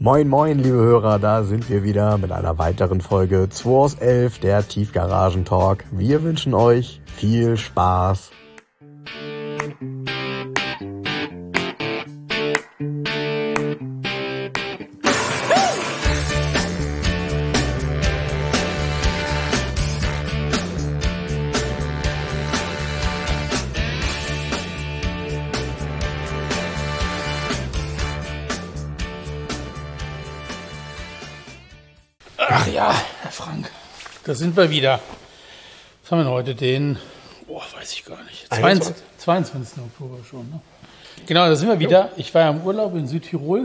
Moin moin, liebe Hörer, da sind wir wieder mit einer weiteren Folge 2 aus 11, der Tiefgaragen-Talk. Wir wünschen euch viel Spaß. Ach ja, Herr Frank, da sind wir wieder. Was haben wir denn heute? Den, weiß ich gar nicht, 22. Oktober schon. Ne? Genau, da sind wir wieder. Ich war ja im Urlaub in Südtirol.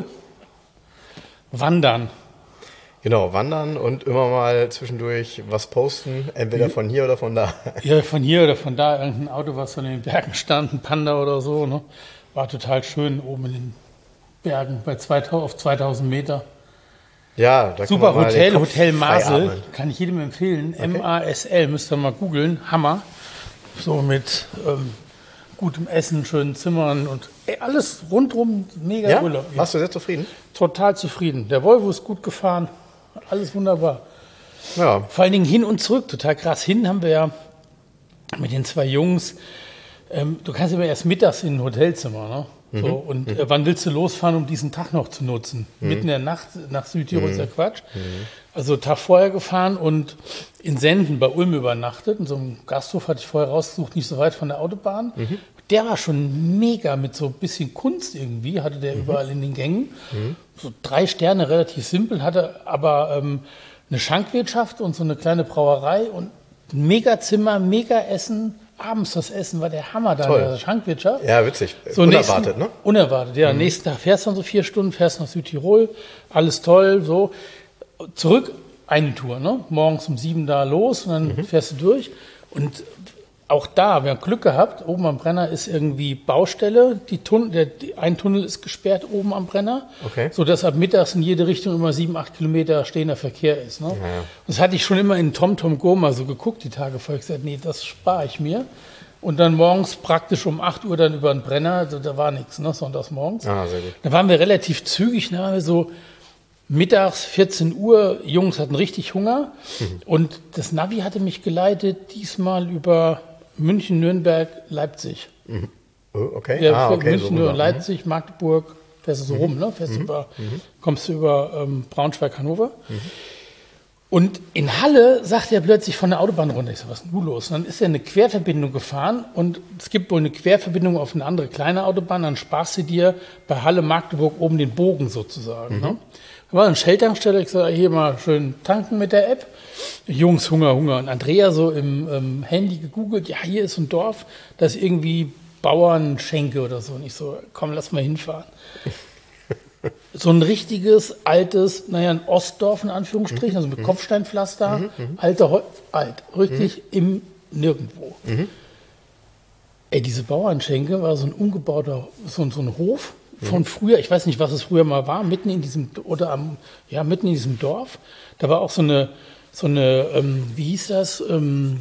Wandern. Genau, wandern und immer mal zwischendurch was posten, entweder von hier oder von da. Ja, von hier oder von da. Irgendein Auto, was so in den Bergen stand, ein Panda oder so. Ne? War total schön oben in den Bergen auf 2000 Meter. Ja, da super kann man Hotel, Hotel Masel, atmen. kann ich jedem empfehlen. Okay. MASL, müsst ihr mal googeln, Hammer. So mit gutem Essen, schönen Zimmern und alles rundrum, mega Ja? Urlaub. Warst du sehr zufrieden? Total zufrieden. Der Volvo ist gut gefahren, alles wunderbar. Ja. Vor allen Dingen hin und zurück, total krass. Hin haben wir ja mit den zwei Jungs, du kannst immer erst mittags in ein Hotelzimmer, ne? So, und wann willst du losfahren, um diesen Tag noch zu nutzen? Mitten in der Nacht nach Südtirol ist ja Quatsch. Also Tag vorher gefahren und in Senden bei Ulm übernachtet. In so einem Gasthof hatte ich vorher rausgesucht, nicht so weit von der Autobahn. Der war schon mega mit so ein bisschen Kunst irgendwie, hatte der überall in den Gängen. So 3 Sterne, relativ simpel, hatte aber eine Schankwirtschaft und so eine kleine Brauerei und ein Mega-Zimmer, Mega-Essen. Abends das Essen war der Hammer da, der Schankwirtschaft. Ja, witzig. So Unerwartet, ne? Unerwartet, ja. Nächsten Tag fährst du dann so 4 Stunden, fährst nach Südtirol, alles toll, so. Zurück, eine Tour, ne? Morgens um 7 da los und dann fährst du durch. Und auch da, wir haben Glück gehabt, oben am Brenner ist irgendwie Baustelle, ein Tunnel ist gesperrt oben am Brenner, sodass ab mittags in jede Richtung immer 7-8 Kilometer stehender Verkehr ist. Ne? Ja. Das hatte ich schon immer in TomTom Go mal so geguckt, die Tage vorher. Ich gesagt, nee, das spare ich mir. Und dann morgens praktisch um 8 Uhr dann über den Brenner, also da war nichts, ne? Sonntags morgens. Ah, sehr gut. Da waren wir relativ zügig, da waren wir so mittags 14 Uhr, Jungs hatten richtig Hunger und das Navi hatte mich geleitet, diesmal über München, Nürnberg, Leipzig. Okay. Ja, okay. München, So Leipzig, Magdeburg, fährst du so rum, ne? Fährst kommst du über Braunschweig, Hannover. Und in Halle sagt er plötzlich von der Autobahn runter, ich so, was ist denn du los? Und dann ist er eine Querverbindung gefahren und es gibt wohl eine Querverbindung auf eine andere kleine Autobahn, dann sparst du dir bei Halle, Magdeburg oben den Bogen sozusagen. Ne? Da war ein Shell-Tankstelle, ich sage, hier mal schön tanken mit der App. Jungs, Hunger. Und Andrea so im Handy gegoogelt, ja, hier ist ein Dorf, das ist irgendwie Bauernschenke oder so. Und ich so, komm, lass mal hinfahren. So ein richtiges, altes, ein Ostdorf in Anführungsstrichen, also mit Kopfsteinpflaster, richtig im Nirgendwo. Ey, diese Bauernschenke war so ein umgebauter, so ein Hof von früher, ich weiß nicht, was es früher mal war, mitten in diesem Dorf. Da war auch so eine, wie hieß das, so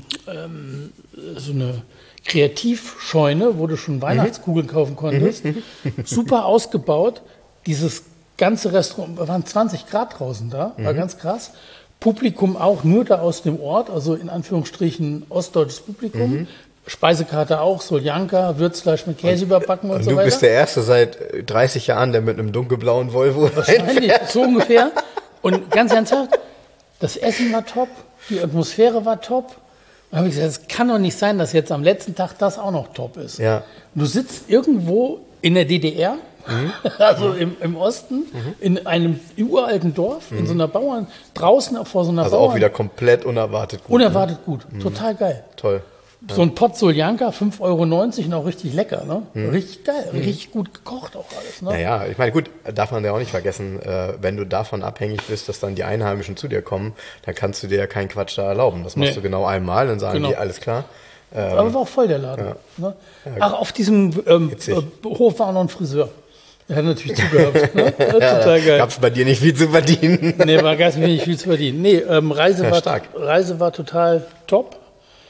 eine Kreativscheune, wo du schon Weihnachtskugeln kaufen konntest. Super ausgebaut. Dieses ganze Restaurant, waren 20 Grad draußen da, war ganz krass. Publikum auch nur da aus dem Ort, also in Anführungsstrichen ostdeutsches Publikum. Speisekarte auch, Soljanka, Würzfleisch mit Käse überbacken und so weiter. Du bist der Erste seit 30 Jahren, der mit einem dunkelblauen Volvo wahrscheinlich, so ungefähr. Und ganz ernsthaft, das Essen war top, die Atmosphäre war top. Und habe ich gesagt, es kann doch nicht sein, dass jetzt am letzten Tag das auch noch top ist. Ja. Und du sitzt irgendwo in der DDR, also im Osten, in einem uralten Dorf, in so einer Bauern, draußen vor so einer Also Bauern. auch wieder komplett unerwartet gut. Unerwartet gut, total geil. Toll. So ein Pot Soljanka, 5,90 € und auch richtig lecker, ne? Richtig geil, richtig gut gekocht auch alles, ne? Naja, ich meine, gut, darf man ja auch nicht vergessen, wenn du davon abhängig bist, dass dann die Einheimischen zu dir kommen, dann kannst du dir ja keinen Quatsch da erlauben. Das machst du genau einmal, dann sagen die, alles klar. Aber war auch voll der Laden. Ja. Ne? Ach, auf diesem Hof war auch noch ein Friseur. Der hat natürlich zugehört. Ne? Total geil. Gab's bei dir nicht viel zu verdienen? Nee, gab's mir nicht viel zu verdienen. Nee, Reise war total top.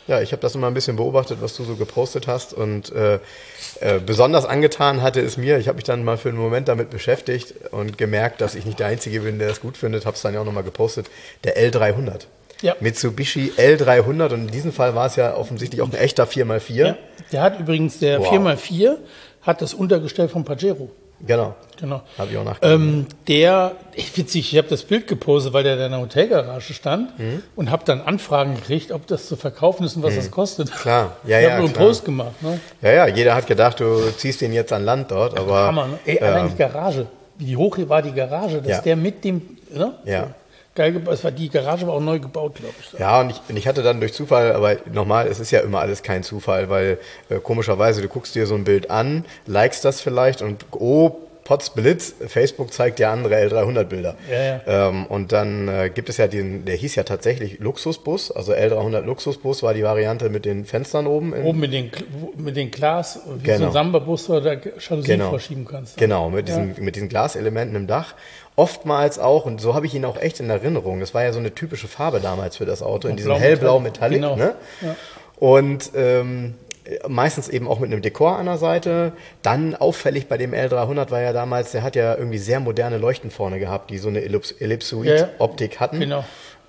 Ja, ich habe das immer ein bisschen beobachtet, was du so gepostet hast und besonders angetan hatte es mir, ich habe mich dann mal für einen Moment damit beschäftigt und gemerkt, dass ich nicht der Einzige bin, der das gut findet, habe es dann ja auch nochmal gepostet, der L300. Ja. Mitsubishi L300 und in diesem Fall war es ja offensichtlich auch ein echter 4x4. Ja, der hat übrigens, der 4x4 hat das Untergestell vom Pajero. Genau. Habe ich auch nachgedacht. Witzig, ich habe das Bild gepostet, weil der in einer Hotelgarage stand und habe dann Anfragen gekriegt, ob das zu verkaufen ist und was das kostet. Klar, ich habe nur einen Post gemacht. Ne? Ja, jeder hat gedacht, du ziehst den jetzt an Land dort, aber... Hammer, ne? Allein die Garage, wie hoch war die Garage, dass der mit dem... Ne? Ja. Geil gebaut, die Garage war auch neu gebaut, glaube ich. Ja, und ich hatte dann durch Zufall, aber nochmal, es ist ja immer alles kein Zufall, weil komischerweise, du guckst dir so ein Bild an, likest das vielleicht und Potzblitz, Facebook zeigt ja andere L300-Bilder. Ja. Und dann gibt es ja der hieß ja tatsächlich Luxusbus, also L300 Luxusbus war die Variante mit den Fenstern oben. Oben mit den Glas, wie so ein Samba-Bus, wo du da Jalousien vorschieben kannst. Genau, mit diesen Glaselementen im Dach. Oftmals auch, und so habe ich ihn auch echt in Erinnerung, das war ja so eine typische Farbe damals für das Auto, in diesem hellblau Metallic. Genau. Ne? Ja. Und meistens eben auch mit einem Dekor an der Seite. Dann auffällig bei dem L300 war ja damals, der hat ja irgendwie sehr moderne Leuchten vorne gehabt, die so eine Ellipsoid-Optik hatten. Genau.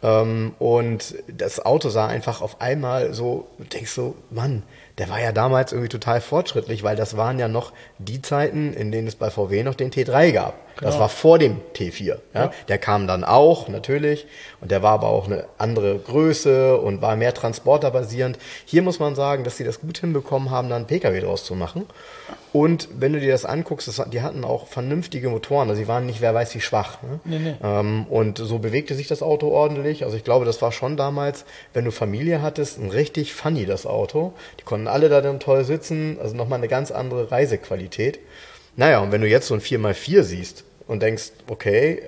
Und das Auto sah einfach auf einmal so, du denkst so, Mann, der war ja damals irgendwie total fortschrittlich, weil das waren ja noch die Zeiten, in denen es bei VW noch den T3 gab. Genau. Das war vor dem T4. Ja? Der kam dann auch, natürlich. Und der war aber auch eine andere Größe und war mehr transporterbasierend. Hier muss man sagen, dass sie das gut hinbekommen haben, da einen PKW draus zu machen. Und wenn du dir das anguckst, die hatten auch vernünftige Motoren. Also sie waren nicht, wer weiß wie schwach. Ne? Nee. Und so bewegte sich das Auto ordentlich. Also ich glaube, das war schon damals, wenn du Familie hattest, ein richtig funny, das Auto. Die konnten alle da dann toll sitzen. Also nochmal eine ganz andere Reisequalität. Naja, und wenn du jetzt so ein 4x4 siehst und denkst, okay,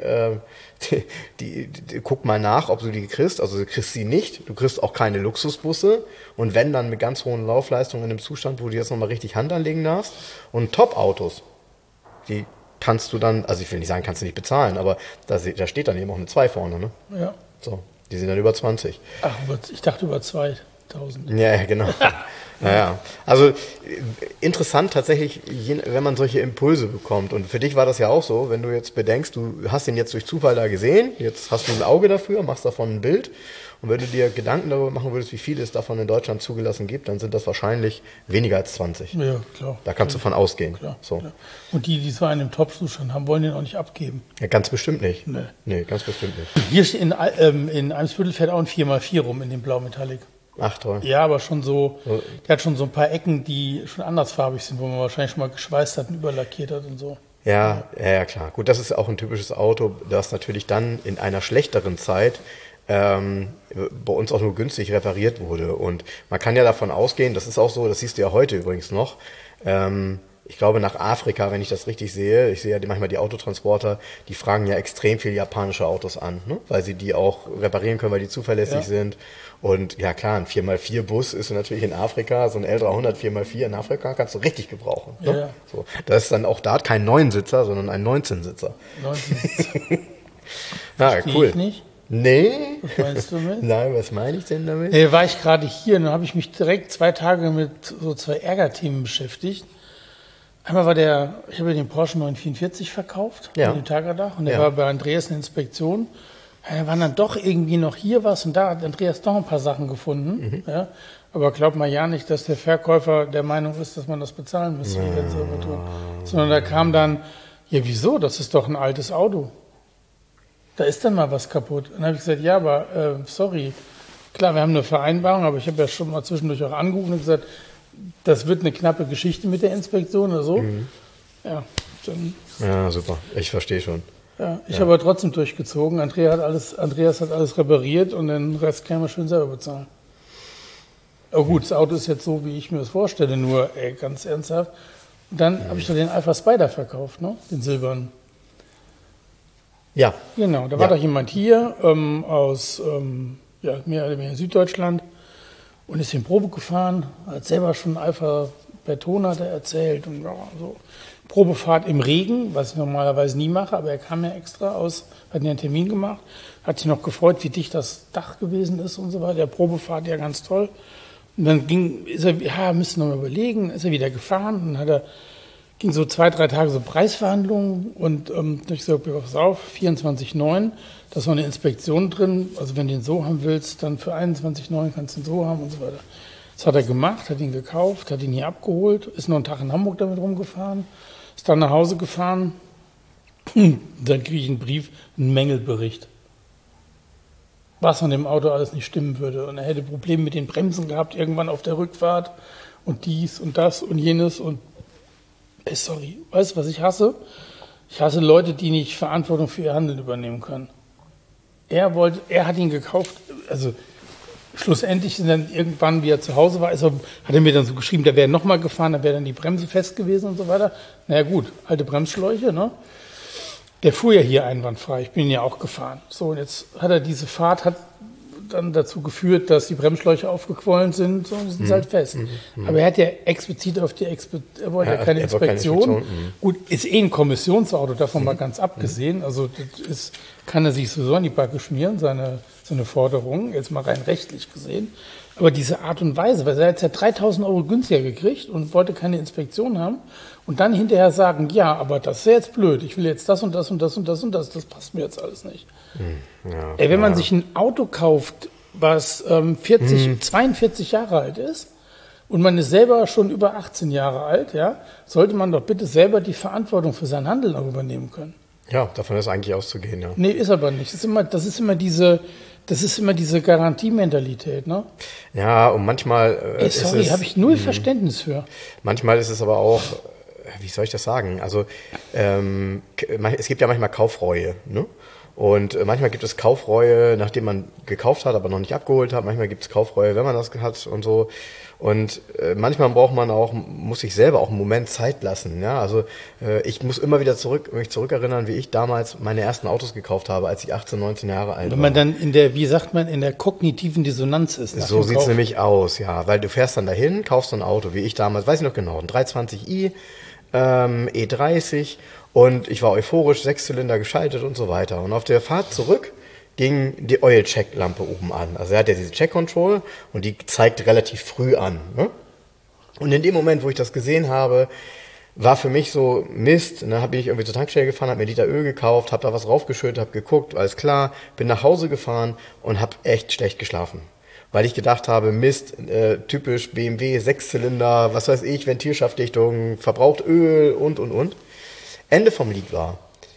guck mal nach, ob du die kriegst. Also du kriegst sie nicht. Du kriegst auch keine Luxusbusse. Und wenn, dann mit ganz hohen Laufleistungen in einem Zustand, wo du jetzt nochmal richtig Hand anlegen darfst. Und Top-Autos, die kannst du dann, also ich will nicht sagen, kannst du nicht bezahlen, aber da steht dann eben auch eine 2 vorne. Ne? Ja. So, die sind dann über 20. Ach, ich dachte über 2000. Ja, genau. Naja, also interessant tatsächlich, wenn man solche Impulse bekommt. Und für dich war das ja auch so, wenn du jetzt bedenkst, du hast ihn jetzt durch Zufall da gesehen, jetzt hast du ein Auge dafür, machst davon ein Bild. Und wenn du dir Gedanken darüber machen würdest, wie viel es davon in Deutschland zugelassen gibt, dann sind das wahrscheinlich weniger als 20. Ja, klar. Da kannst du von ausgehen. Klar, so. Klar. Und die so einen im Top-Zustand haben, wollen den auch nicht abgeben. Ja, ganz bestimmt nicht. Nee, ganz bestimmt nicht. Hier steht in Eimsbüttel fährt auch ein 4x4 rum in dem Blau Metallic. Ach toll. Ja, aber schon so, der hat schon so ein paar Ecken, die schon andersfarbig sind, wo man wahrscheinlich schon mal geschweißt hat und überlackiert hat und so. Ja, klar. Gut, das ist auch ein typisches Auto, das natürlich dann in einer schlechteren Zeit bei uns auch nur günstig repariert wurde. Und man kann ja davon ausgehen, das ist auch so, das siehst du ja heute übrigens noch, ich glaube nach Afrika, wenn ich das richtig sehe, ich sehe ja manchmal die Autotransporter, die fragen ja extrem viel japanische Autos an, ne? Weil sie die auch reparieren können, weil die zuverlässig sind. Und ja klar, ein 4x4-Bus ist natürlich in Afrika, so ein L300 4x4 in Afrika kannst du richtig gebrauchen. Ne? Ja. So, das ist dann auch da kein 9-Sitzer, sondern ein 19-Sitzer. 19-Sitzer. Ja, cool. Ich nicht. Nee. Was meinst du damit? Nein, was meine ich denn damit? War ich gerade hier und dann habe ich mich direkt 2 Tage mit so 2 Ärgerthemen beschäftigt. Einmal war ich habe den Porsche 944 verkauft, den Tagerdach, und der war bei Andreas in der Inspektion. Ja, da waren dann doch irgendwie noch hier was und da hat Andreas doch ein paar Sachen gefunden. Ja. Aber glaub mal ja nicht, dass der Verkäufer der Meinung ist, dass man das bezahlen müsste, die ganze Reparatur. Sondern da kam dann, ja wieso, das ist doch ein altes Auto. Da ist dann mal was kaputt. Und dann habe ich gesagt, ja, aber sorry. Klar, wir haben eine Vereinbarung, aber ich habe ja schon mal zwischendurch auch angerufen und gesagt, das wird eine knappe Geschichte mit der Inspektion oder so. Ja, dann, ja, super. Ich verstehe schon. Ja, ich habe aber trotzdem durchgezogen. Andreas hat alles repariert und den Rest kann man schön selber bezahlen. Aber gut, das Auto ist jetzt so, wie ich mir das vorstelle, nur ganz ernsthaft. Und dann habe ich doch den Alpha Spider verkauft, ne? Den silbernen. Ja. Genau, da war doch jemand hier aus mehr oder weniger Süddeutschland und ist in Probe gefahren, hat selber schon Alpha Berton hat er erzählt und so. Probefahrt im Regen, was ich normalerweise nie mache, aber er kam ja extra aus, hat einen Termin gemacht, hat sich noch gefreut, wie dicht das Dach gewesen ist und so weiter. Der Probefahrt ja ganz toll. Und dann ist er, müsste noch mal überlegen, ist er wieder gefahren. Dann ging so 2-3 Tage so Preisverhandlungen und ich gesagt, pass auf, 24,9, da ist noch eine Inspektion drin. Also wenn du den so haben willst, dann für 21,9 kannst du den so haben und so weiter. Das hat er gemacht, hat ihn gekauft, hat ihn hier abgeholt, ist noch einen Tag in Hamburg damit rumgefahren, ist dann nach Hause gefahren. Dann kriege ich einen Brief, einen Mängelbericht, was an dem Auto alles nicht stimmen würde. Und er hätte Probleme mit den Bremsen gehabt, irgendwann auf der Rückfahrt und dies und das und jenes. Und sorry, weißt du, was ich hasse? Ich hasse Leute, die nicht Verantwortung für ihr Handeln übernehmen können. Er hat ihn gekauft, also schlussendlich sind dann irgendwann, wie er zu Hause war, hat er mir dann so geschrieben, da wäre nochmal gefahren, da wäre dann die Bremse fest gewesen und so weiter. Naja gut, alte Bremsschläuche, ne? Der fuhr ja hier einwandfrei, ich bin ihn ja auch gefahren. So, und jetzt diese Fahrt hat dann dazu geführt, dass die Bremsschläuche aufgequollen sind, so, und sind halt fest. Aber er hat ja explizit er wollte ja keine Inspektion. Gut, ist ein Kommissionsauto, davon mal ganz abgesehen. Also das kann er sich sowieso an die Backe schmieren, seine Forderung, jetzt mal rein rechtlich gesehen. Aber diese Art und Weise, weil er hat ja 3.000 € günstiger gekriegt und wollte keine Inspektion haben und dann hinterher sagen, ja, aber das ist ja jetzt blöd, ich will jetzt das und das und das und das und das passt mir jetzt alles nicht. Ja, wenn man sich ein Auto kauft, was 42 Jahre alt ist und man ist selber schon über 18 Jahre alt, ja, sollte man doch bitte selber die Verantwortung für sein Handeln auch übernehmen können. Ja, davon ist eigentlich auszugehen, ja. Nee, ist aber nicht. Das ist immer diese Garantiementalität, ne? Ja, und manchmal habe ich null Verständnis für. Manchmal ist es aber auch, wie soll ich das sagen? Also es gibt ja manchmal Kaufreue, ne? Und manchmal gibt es Kaufreue, nachdem man gekauft hat, aber noch nicht abgeholt hat. Manchmal gibt es Kaufreue, wenn man das hat und so. Und manchmal muss ich selber auch einen Moment Zeit lassen. Ja, also ich muss immer wieder mich zurückerinnern, wie ich damals meine ersten Autos gekauft habe, als ich 18, 19 Jahre alt war. Wenn man dann in der kognitiven Dissonanz ist. So sieht's nämlich aus, ja. Weil du fährst dann dahin, kaufst so ein Auto, wie ich damals, weiß ich noch genau, ein 320i, E30 und ich war euphorisch, 6-Zylinder geschaltet und so weiter. Und auf der Fahrt zurück ging die Oil-Check-Lampe oben an. Also er hat ja diese Check-Control und die zeigt relativ früh an. Ne? Und in dem Moment, wo ich das gesehen habe, war für mich so Mist. Ne? Bin ich irgendwie zur Tankstelle gefahren, habe mir einen Liter Öl gekauft, habe da was raufgeschüttet, habe geguckt, alles klar, bin nach Hause gefahren und habe echt schlecht geschlafen. Weil ich gedacht habe, Mist, typisch BMW, 6-Zylinder, was weiß ich, Ventilschaftdichtung, verbraucht Öl und. Ende vom Lied war,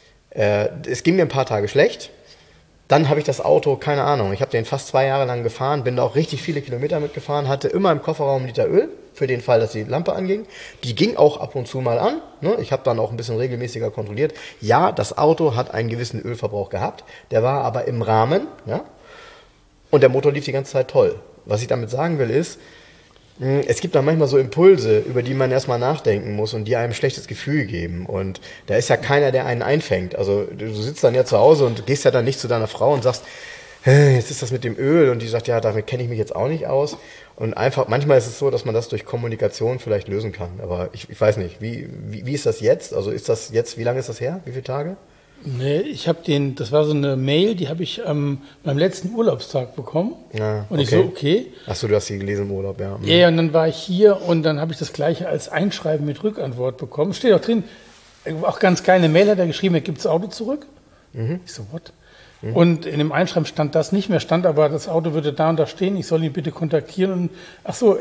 es ging mir ein paar Tage schlecht. Dann habe ich das Auto, keine Ahnung, ich habe den fast 2 Jahre lang gefahren, bin da auch richtig viele Kilometer mitgefahren, hatte immer im Kofferraum 1 Liter Öl, für den Fall, dass die Lampe anging. Die ging auch ab und zu mal an. Ne? Ich habe dann auch ein bisschen regelmäßiger kontrolliert. Ja, das Auto hat einen gewissen Ölverbrauch gehabt, der war aber im Rahmen, ja. Und der Motor lief die ganze Zeit toll. Was ich damit sagen will ist, es gibt dann manchmal so Impulse, über die man erstmal nachdenken muss und die einem ein schlechtes Gefühl geben. Und da ist ja keiner, der einen einfängt. Also du sitzt dann ja zu Hause und gehst ja dann nicht zu deiner Frau und sagst, jetzt ist das mit dem Öl. Und die sagt, ja, damit kenne ich mich jetzt auch nicht aus. Und einfach, manchmal ist es so, dass man das durch Kommunikation vielleicht lösen kann. Aber ich weiß nicht, wie ist das jetzt? Also ist das jetzt, wie lange ist das her? Wie viele Tage? Nee, das war so eine Mail, die habe ich beim letzten Urlaubstag bekommen. Ja, und ich so, okay. Achso, du hast die gelesen im Urlaub, ja. Ja, und dann war ich hier und dann habe ich das Gleiche als Einschreiben mit Rückantwort bekommen. Steht auch drin, auch ganz kleine Mail hat er geschrieben, er gibt das Auto zurück. Ich so, what? Und in dem Einschreiben stand das nicht mehr, stand aber, das Auto würde da und da stehen, ich soll ihn bitte kontaktieren. Und ach so,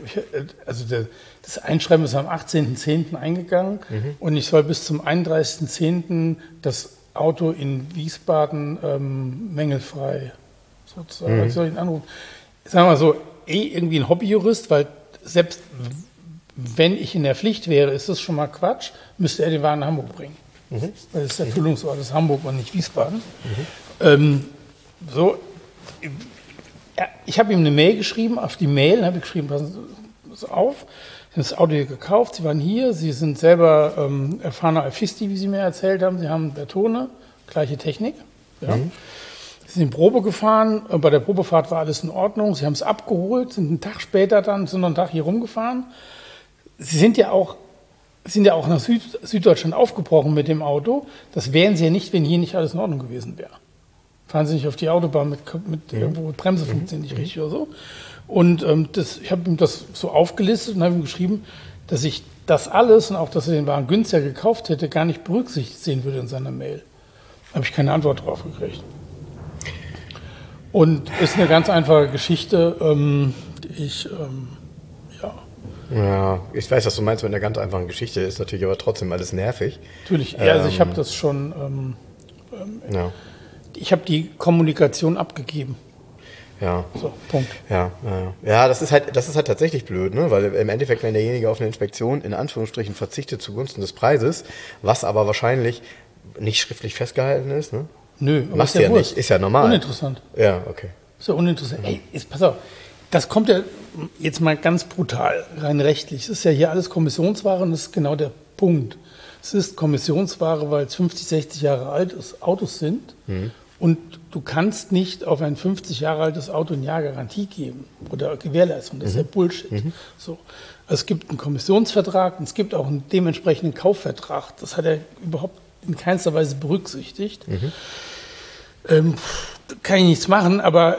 das Einschreiben ist am 18.10. eingegangen und ich soll bis zum 31.10. das Auto in Wiesbaden mängelfrei sozusagen. Ich soll ihn anrufen. Sagen wir mal so, irgendwie ein Hobbyjurist, weil selbst wenn ich in der Pflicht wäre, ist das schon mal Quatsch, müsste er den Wagen nach Hamburg bringen. Weil das ist der Erfüllungsort, ist Hamburg und nicht Wiesbaden. Ich habe ihm eine Mail geschrieben, auf die Mail habe ich geschrieben, passen Sie auf, Sie haben das Auto hier gekauft, Sie waren hier, Sie sind selber erfahrener Alfisti, wie Sie mir erzählt haben, Sie haben Bertone, gleiche Technik. Ja. Sie sind Probe gefahren, bei der Probefahrt war alles in Ordnung, Sie haben es abgeholt, sind einen Tag später dann, sind noch einen Tag hier rumgefahren. Sie sind ja auch nach Süddeutschland aufgebrochen mit dem Auto. Das wären Sie ja nicht, wenn hier nicht alles in Ordnung gewesen wäre. fahren Sie nicht auf die Autobahn mit irgendwo Bremse funktioniert nicht richtig oder so. Und ich habe ihm das so aufgelistet und habe ihm geschrieben, dass ich das alles und auch, dass er den Wagen günstiger gekauft hätte, gar nicht berücksichtigt sehen würde in seiner Mail. Da habe ich keine Antwort drauf gekriegt. Und ist eine ganz einfache Geschichte. Ja, ich weiß, was du meinst mit einer ganz einfachen Geschichte, ist natürlich aber trotzdem alles nervig. Natürlich, also ich habe das schon, ich habe die Kommunikation abgegeben. Ja. So, Punkt. Ja, das ist halt tatsächlich blöd, ne? Weil im Endeffekt, wenn derjenige auf eine Inspektion in Anführungsstrichen verzichtet zugunsten des Preises, was aber wahrscheinlich nicht schriftlich festgehalten ist, ne? Nö, machst du ja nicht, ist ja normal. Uninteressant. Ja, okay. Ist ja uninteressant. Ey, pass auf, das kommt ja jetzt mal ganz brutal, rein rechtlich. Es ist ja hier alles Kommissionsware und das ist genau der Punkt. Es ist Kommissionsware, weil es 50, 60 Jahre alt ist, Autos sind. Und du kannst nicht auf ein 50 Jahre altes Auto ein Jahr Garantie geben oder Gewährleistung. Das ist ja Bullshit. So. Also es gibt einen Kommissionsvertrag und es gibt auch einen dementsprechenden Kaufvertrag. Das hat er überhaupt in keinster Weise berücksichtigt. Kann ich nichts machen, aber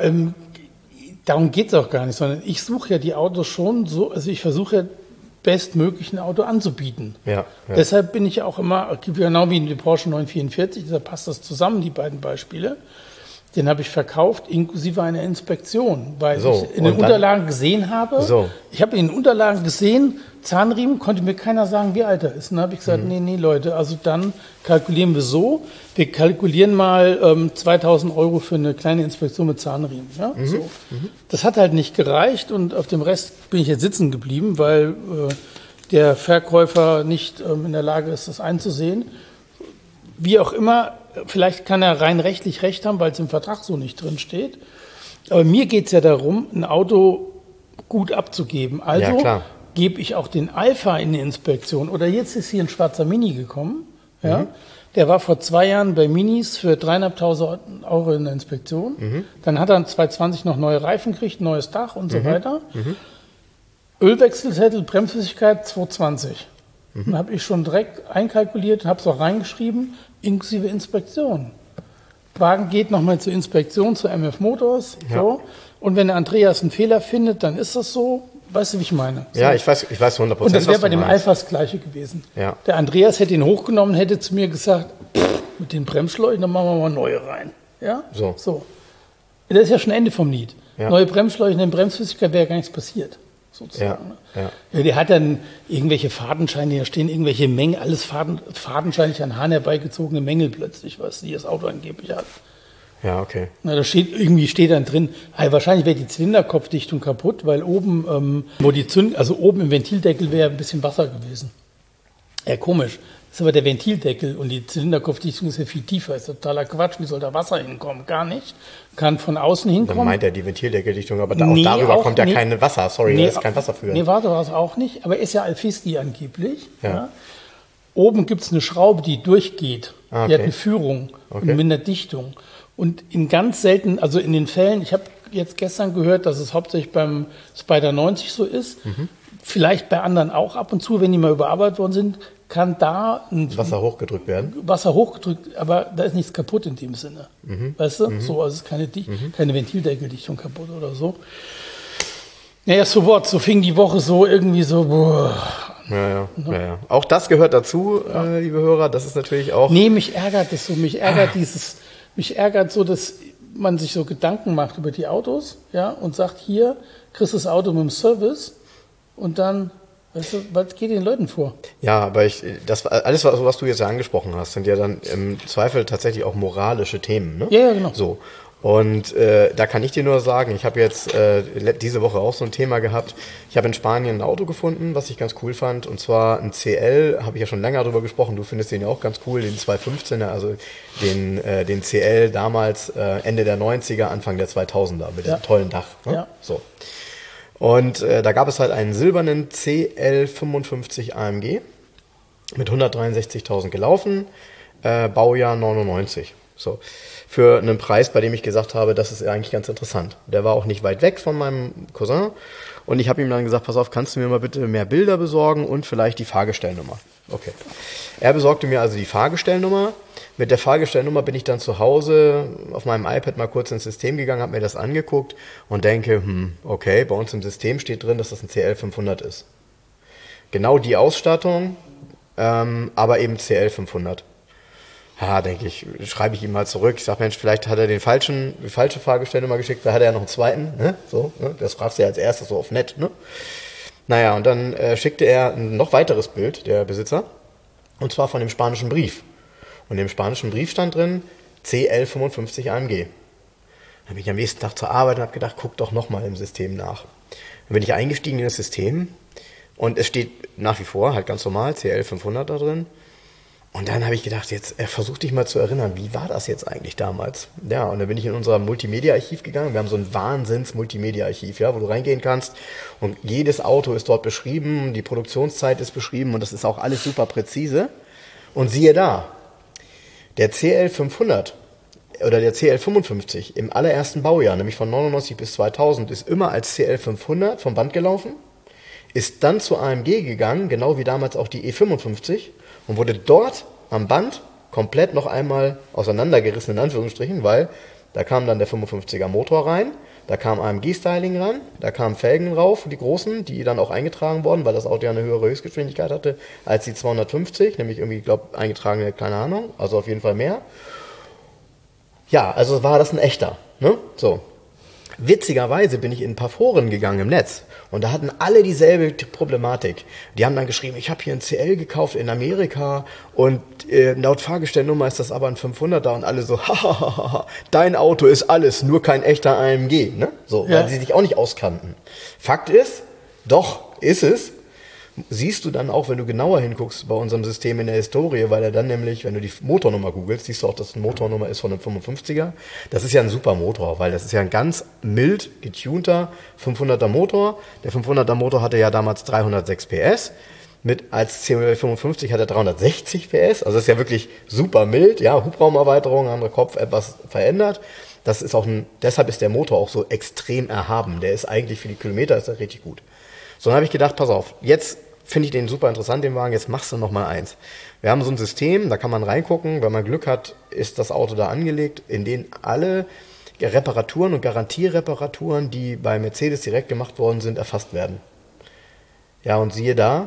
darum geht es auch gar nicht, sondern ich suche ja die Autos schon so, also ich versuche ja bestmöglich ein Auto anzubieten. Ja. Deshalb bin ich auch immer, genau wie in dem Porsche 944, da passt das zusammen, die beiden Beispiele. Den habe ich verkauft, inklusive einer Inspektion, weil ich in den Unterlagen gesehen habe, ich habe in den Unterlagen gesehen, Zahnriemen, konnte mir keiner sagen, wie alt er ist. Und dann habe ich gesagt, nee, Leute, also dann kalkulieren wir so, wir kalkulieren mal 2.000 € für eine kleine Inspektion mit Zahnriemen. Ja? So. Das hat halt nicht gereicht und auf dem Rest bin ich jetzt sitzen geblieben, weil der Verkäufer nicht in der Lage ist, das einzusehen. Wie auch immer, vielleicht kann er rein rechtlich recht haben, weil es im Vertrag so nicht drin steht. Aber mir geht es ja darum, ein Auto gut abzugeben. Also gebe ich auch den Alpha in die Inspektion. Oder jetzt ist hier ein schwarzer Mini gekommen. Ja? Der war vor 2 Jahren bei Minis für 3.500 € in der Inspektion. Dann hat er 2020 noch neue Reifen gekriegt, neues Dach und so weiter. Ölwechselzettel, Bremsflüssigkeit 220. Dann habe ich schon direkt einkalkuliert, habe es auch reingeschrieben, inklusive Inspektion. Wagen geht nochmal zur Inspektion, zu MF Motors. So. Und wenn der Andreas einen Fehler findet, dann ist das so. Weißt du, wie ich meine? So. Ja, ich weiß 100%. Und das wäre bei dem Alpha das Gleiche gewesen. Ja. Der Andreas hätte ihn hochgenommen, hätte zu mir gesagt, mit den Bremsschläuchen, dann machen wir mal neue rein. Ja? So. Das ist ja schon Ende vom Lied. Ja. Neue Bremsschläuche in der Bremsflüssigkeit wäre gar nichts passiert. Sozusagen. Ja, der hat dann irgendwelche Fadenscheine, da stehen irgendwelche Mengen, alles fadenscheinlich an Hahn herbeigezogene Mängel plötzlich, was die das Auto angeblich hat. Ja, okay. Na, da steht dann drin, wahrscheinlich wäre die Zylinderkopfdichtung kaputt, weil oben, oben im Ventildeckel wäre ein bisschen Wasser gewesen. Ja, komisch. Das ist aber der Ventildeckel und die Zylinderkopfdichtung ist ja viel tiefer. Das ist totaler Quatsch. Wie soll da Wasser hinkommen? Gar nicht. Kann von außen hinkommen. Dann meint er die Ventildeckeldichtung, aber auch darüber kommt ja kein Wasser. Sorry, da ist kein Wasser für. Nee, warte, war es auch nicht. Aber ist ja Alfisti angeblich. Ja. Oben gibt es eine Schraube, die durchgeht. Okay. Die hat eine Führung und mit einer Dichtung. Und in ganz selten, also in den Fällen, ich habe jetzt gestern gehört, dass es hauptsächlich beim Spider 90 so ist. Vielleicht bei anderen auch ab und zu, wenn die mal überarbeitet worden sind, kann da ein Wasser hochgedrückt werden. Wasser hochgedrückt, aber da ist nichts kaputt in dem Sinne. Weißt du? So, also es ist keine Ventildeckeldichtung kaputt oder so. Naja, so fing die Woche so irgendwie so. Ja. Auch das gehört dazu, liebe Hörer. Das ist natürlich auch. Nee, mich ärgert das so. Mich ärgert so, dass man sich so Gedanken macht über die Autos, ja, und sagt, hier kriegst du das Auto mit dem Service und dann. Weißt du, was geht den Leuten vor? Ja, aber alles, was du jetzt angesprochen hast, sind ja dann im Zweifel tatsächlich auch moralische Themen, ne? Ja, genau. So. Und da kann ich dir nur sagen, ich habe jetzt diese Woche auch so ein Thema gehabt. Ich habe in Spanien ein Auto gefunden, was ich ganz cool fand. Und zwar ein CL, habe ich ja schon länger drüber gesprochen. Du findest den ja auch ganz cool, den 215er, also den CL damals Ende der 90er, Anfang der 2000er mit dem tollen Dach. Ne? Ja. So. Und da gab es halt einen silbernen CL55 AMG mit 163.000 gelaufen, Baujahr 99. So. Für einen Preis, bei dem ich gesagt habe, das ist eigentlich ganz interessant. Der war auch nicht weit weg von meinem Cousin. Und ich habe ihm dann gesagt, pass auf, kannst du mir mal bitte mehr Bilder besorgen und vielleicht die Fahrgestellnummer. Okay. Er besorgte mir also die Fahrgestellnummer. Mit der Fahrgestellnummer bin ich dann zu Hause auf meinem iPad mal kurz ins System gegangen, habe mir das angeguckt und denke, okay, bei uns im System steht drin, dass das ein CL500 ist. Genau die Ausstattung, aber eben CL500. Ja, denke ich, schreibe ich ihm mal zurück. Ich sage, Mensch, vielleicht hat er die falsche Fahrgestellnummer geschickt, vielleicht hat er ja noch einen zweiten. Ne? So, ne? Das fragst du ja als erstes so auf nett. Ne? Naja, und dann schickte er ein noch weiteres Bild, der Besitzer, und zwar von dem spanischen Brief. Und im spanischen Brief stand drin CL55 AMG. Dann bin ich am nächsten Tag zur Arbeit und habe gedacht, guck doch nochmal im System nach. Dann bin ich eingestiegen in das System und es steht nach wie vor halt ganz normal CL500 da drin. Und dann habe ich gedacht, jetzt versuch dich mal zu erinnern, wie war das jetzt eigentlich damals? Ja, und dann bin ich in unser Multimedia-Archiv gegangen. Wir haben so ein Wahnsinns-Multimedia-Archiv, ja, wo du reingehen kannst und jedes Auto ist dort beschrieben, die Produktionszeit ist beschrieben und das ist auch alles super präzise. Und siehe da, der CL500 oder der CL55 im allerersten Baujahr, nämlich von 99 bis 2000, ist immer als CL500 vom Band gelaufen, ist dann zu AMG gegangen, genau wie damals auch die E55 und wurde dort am Band komplett noch einmal auseinandergerissen, in Anführungsstrichen, weil da kam dann der 55er Motor rein, da kam AMG-Styling ran, da kamen Felgen rauf, die großen, die dann auch eingetragen wurden, weil das Auto ja eine höhere Höchstgeschwindigkeit hatte als die 250, nämlich irgendwie, ich glaube, eingetragene, keine Ahnung, also auf jeden Fall mehr. Ja, also war das ein echter, ne? So. Witzigerweise bin ich in ein paar Foren gegangen im Netz und da hatten alle dieselbe Problematik. Die haben dann geschrieben, ich habe hier ein CL gekauft in Amerika und laut Fahrgestellnummer ist das aber ein 500er und alle so, hahaha, dein Auto ist alles, nur kein echter AMG, ne? So, ja. Weil sie sich auch nicht auskannten. Fakt ist, doch, ist es. Siehst du dann auch, wenn du genauer hinguckst bei unserem System in der Historie, weil er dann nämlich, wenn du die Motornummer googelst, siehst du auch, dass eine Motornummer ist von einem 55er. Das ist ja ein super Motor, weil das ist ja ein ganz mild getunter 500er Motor. Der 500er Motor hatte ja damals 306 PS. Als CL55 hat er 360 PS. Also das ist ja wirklich super mild. Ja, Hubraumerweiterung, anderer Kopf, etwas verändert. Das ist auch deshalb ist der Motor auch so extrem erhaben. Der ist eigentlich für die Kilometer ist er richtig gut. So, dann habe ich gedacht, pass auf, jetzt finde ich den super interessant, den Wagen, jetzt machst du noch mal eins. Wir haben so ein System, da kann man reingucken, wenn man Glück hat, ist das Auto da angelegt, in denen alle Reparaturen und Garantiereparaturen, die bei Mercedes direkt gemacht worden sind, erfasst werden. Ja, und siehe da,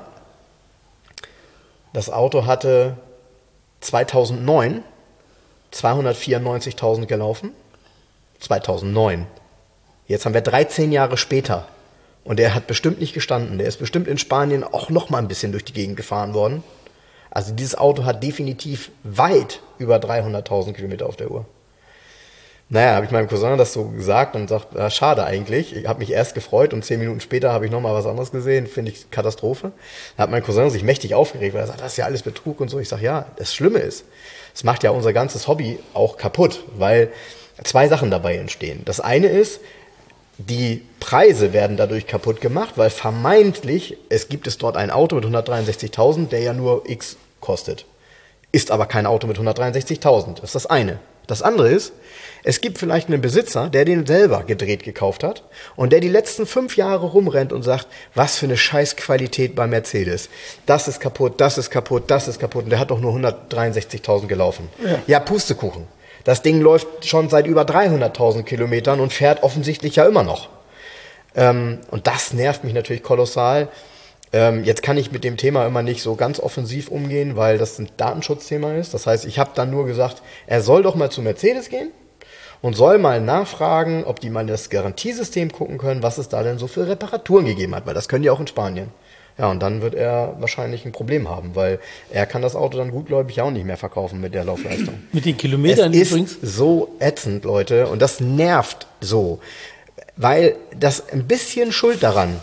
das Auto hatte 2009 294.000 gelaufen. 2009. Jetzt haben wir 13 Jahre später. Und der hat bestimmt nicht gestanden. Der ist bestimmt in Spanien auch noch mal ein bisschen durch die Gegend gefahren worden. Also dieses Auto hat definitiv weit über 300.000 Kilometer auf der Uhr. Naja, habe ich meinem Cousin das so gesagt und sagt, ja, schade eigentlich. Ich habe mich erst gefreut und 10 Minuten später habe ich noch mal was anderes gesehen. Finde ich Katastrophe. Da hat mein Cousin sich mächtig aufgeregt, weil er sagt, das ist ja alles Betrug und so. Ich sage, ja, das Schlimme ist, es macht ja unser ganzes Hobby auch kaputt, weil 2 Sachen dabei entstehen. Das eine ist, die Preise werden dadurch kaputt gemacht, weil vermeintlich, gibt es dort ein Auto mit 163.000, der ja nur X kostet. Ist aber kein Auto mit 163.000. Das ist das eine. Das andere ist, es gibt vielleicht einen Besitzer, der den selber gedreht gekauft hat und der die letzten 5 Jahre rumrennt und sagt, was für eine Scheißqualität bei Mercedes. Das ist kaputt, das ist kaputt, das ist kaputt. Und der hat doch nur 163.000 gelaufen. Ja, Pustekuchen. Das Ding läuft schon seit über 300.000 Kilometern und fährt offensichtlich ja immer noch. Und das nervt mich natürlich kolossal. Jetzt kann ich mit dem Thema immer nicht so ganz offensiv umgehen, weil das ein Datenschutzthema ist. Das heißt, ich habe dann nur gesagt, er soll doch mal zu Mercedes gehen und soll mal nachfragen, ob die mal in das Garantiesystem gucken können, was es da denn so für Reparaturen gegeben hat, weil das können die auch in Spanien. Ja, und dann wird er wahrscheinlich ein Problem haben, weil er kann das Auto dann gutgläubig auch nicht mehr verkaufen mit der Laufleistung. Mit den Kilometern übrigens. Es ist so ätzend, Leute, und das nervt so, weil das ein bisschen Schuld daran